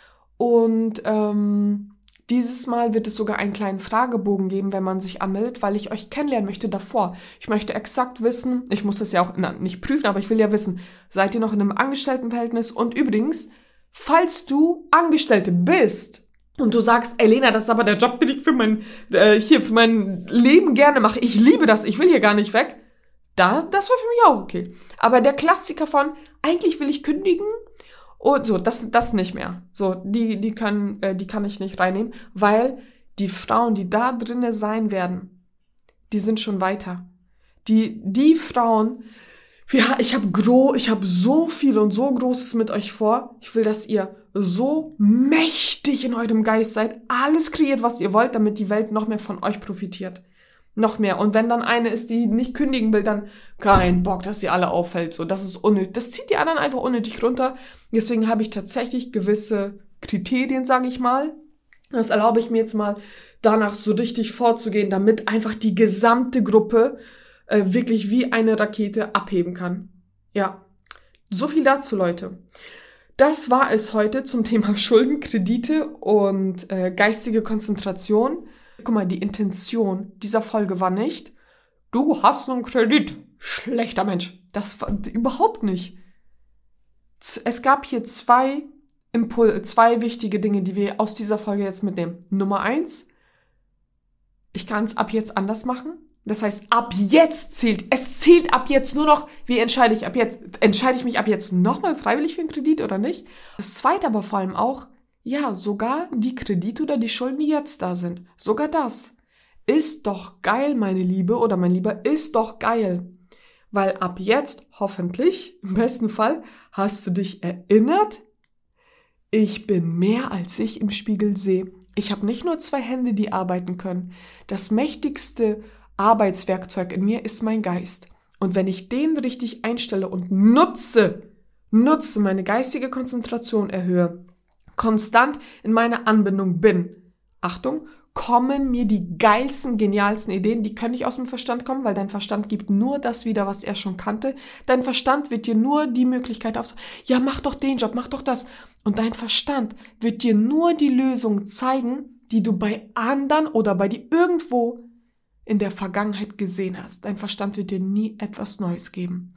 Und ähm, dieses Mal wird es sogar einen kleinen Fragebogen geben, wenn man sich anmeldet, weil ich euch kennenlernen möchte davor. Ich möchte exakt wissen, ich muss das ja auch na, nicht prüfen, aber ich will ja wissen, seid ihr noch in einem Angestelltenverhältnis? Und übrigens, falls du Angestellte bist, und du sagst, ey Lena, das ist aber der Job, den ich für mein, äh, hier für mein Leben gerne mache. Ich liebe das, ich will hier gar nicht weg. Da, das war für mich auch okay. Aber der Klassiker von, eigentlich will ich kündigen und so, das, das nicht mehr. So, die, die können, äh, die kann ich nicht reinnehmen, weil die Frauen, die da drinnen sein werden, die sind schon weiter. Die, die Frauen, wir, ich habe gro, ich habe so viel und so Großes mit euch vor. Ich will, dass ihr so mächtig in eurem Geist seid, alles kreiert, was ihr wollt, damit die Welt noch mehr von euch profitiert. Noch mehr. Und wenn dann eine ist, die nicht kündigen will, dann kein Bock, dass sie alle auffällt. So, das ist unnötig. Das zieht die anderen einfach unnötig runter. Deswegen habe ich tatsächlich gewisse Kriterien, sage ich mal. Das erlaube ich mir jetzt mal, danach so richtig vorzugehen, damit einfach die gesamte Gruppe äh, wirklich wie eine Rakete abheben kann. Ja, so viel dazu, Leute. Das war es heute zum Thema Schulden, Kredite und äh, geistige Konzentration. Guck mal, die Intention dieser Folge war nicht, du hast einen Kredit, schlechter Mensch. Das war überhaupt nicht. Es gab hier zwei Impul- zwei wichtige Dinge, die wir aus dieser Folge jetzt mitnehmen. Nummer eins, ich kann es ab jetzt anders machen. Das heißt, ab jetzt zählt, es zählt ab jetzt nur noch, wie entscheide ich ab jetzt, entscheide ich mich ab jetzt nochmal freiwillig für einen Kredit oder nicht? Das zweite aber vor allem auch, ja, sogar die Kredite oder die Schulden, die jetzt da sind, sogar das ist doch geil, meine Liebe oder mein Lieber, ist doch geil. Weil ab jetzt, hoffentlich, im besten Fall, hast du dich erinnert, ich bin mehr, als ich im Spiegel sehe. Ich habe nicht nur zwei Hände, die arbeiten können. Das mächtigste Arbeitswerkzeug in mir ist mein Geist. Und wenn ich den richtig einstelle und nutze, nutze, meine geistige Konzentration erhöhe, konstant in meiner Anbindung bin, Achtung, kommen mir die geilsten, genialsten Ideen, die können nicht aus dem Verstand kommen, weil dein Verstand gibt nur das wieder, was er schon kannte. Dein Verstand wird dir nur die Möglichkeit auf, ja, mach doch den Job, mach doch das. Und dein Verstand wird dir nur die Lösung zeigen, die du bei anderen oder bei dir irgendwo in der Vergangenheit gesehen hast. Dein Verstand wird dir nie etwas Neues geben.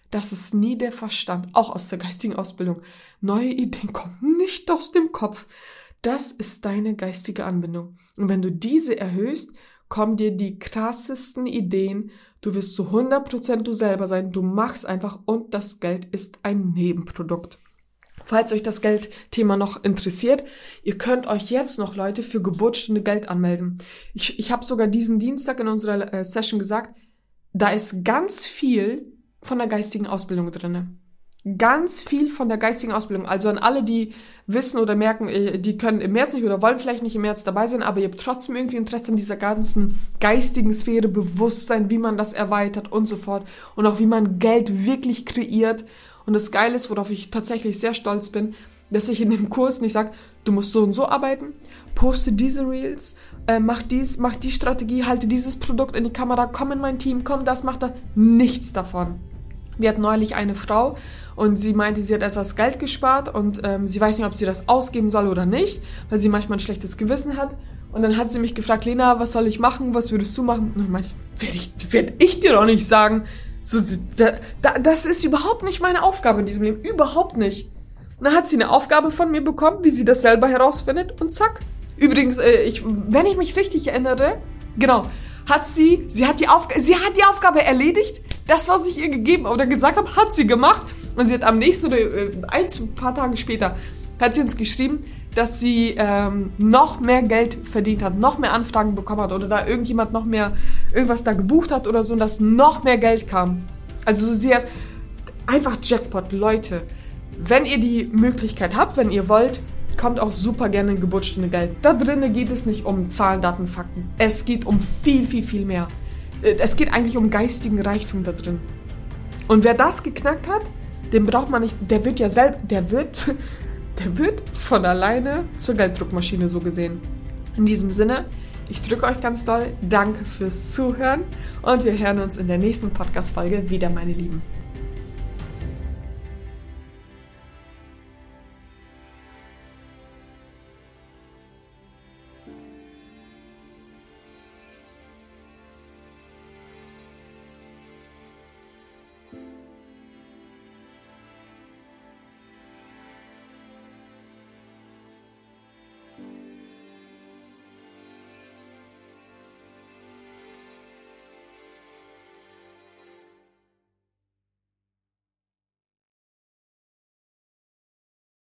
Das ist nie der Verstand, auch aus der geistigen Ausbildung. Neue Ideen kommen nicht aus dem Kopf. Das ist deine geistige Anbindung. Und wenn du diese erhöhst, kommen dir die krassesten Ideen. Du wirst zu hundert Prozent du selber sein. Du machst einfach und das Geld ist ein Nebenprodukt. Falls euch das Geldthema noch interessiert, ihr könnt euch jetzt noch, Leute, für Geburtsstunde Geld anmelden. Ich, ich habe sogar diesen Dienstag in unserer äh, Session gesagt, da ist ganz viel von der geistigen Ausbildung drinne. Ganz viel von der geistigen Ausbildung. Also an alle, die wissen oder merken, die können im März nicht oder wollen vielleicht nicht im März dabei sein, aber ihr habt trotzdem irgendwie Interesse an dieser ganzen geistigen Sphäre, Bewusstsein, wie man das erweitert und so fort. Und auch wie man Geld wirklich kreiert. Und das Geile ist, worauf ich tatsächlich sehr stolz bin, dass ich in dem Kurs nicht sage, du musst so und so arbeiten, poste diese Reels, äh, mach dies, mach die Strategie, halte dieses Produkt in die Kamera, komm in mein Team, komm das, mach das. Nichts davon. Wir hatten neulich eine Frau und sie meinte, sie hat etwas Geld gespart und ähm, sie weiß nicht, ob sie das ausgeben soll oder nicht, weil sie manchmal ein schlechtes Gewissen hat. Und dann hat sie mich gefragt, Lena, was soll ich machen, was würdest du machen? Und ich meinte, werde ich, werd ich dir doch nicht sagen. So, da, da, das ist überhaupt nicht meine Aufgabe in diesem Leben, überhaupt nicht. Und dann hat sie eine Aufgabe von mir bekommen, wie sie das selber herausfindet und zack. Übrigens, äh, ich, wenn ich mich richtig erinnere, genau, hat sie, sie hat die Aufgabe, sie hat die Aufgabe erledigt. Das, was ich ihr gegeben oder gesagt habe, hat sie gemacht. Und sie hat am nächsten oder äh, ein, ein paar Tage später, hat sie uns geschrieben, dass sie ähm, noch mehr Geld verdient hat, noch mehr Anfragen bekommen hat oder da irgendjemand noch mehr irgendwas da gebucht hat oder so und dass noch mehr Geld kam. Also sie hat einfach Jackpot, Leute. Wenn ihr die Möglichkeit habt, wenn ihr wollt, kommt auch super gerne in Geburtsstunde Geld. Da drinnen geht es nicht um Zahlen, Daten, Fakten. Es geht um viel, viel, viel mehr. Es geht eigentlich um geistigen Reichtum da drin. Und wer das geknackt hat, den braucht man nicht, der wird ja selbst, der wird, der wird von alleine zur Gelddruckmaschine so gesehen. In diesem Sinne, ich drücke euch ganz doll, danke fürs Zuhören und wir hören uns in der nächsten Podcast-Folge wieder, meine Lieben.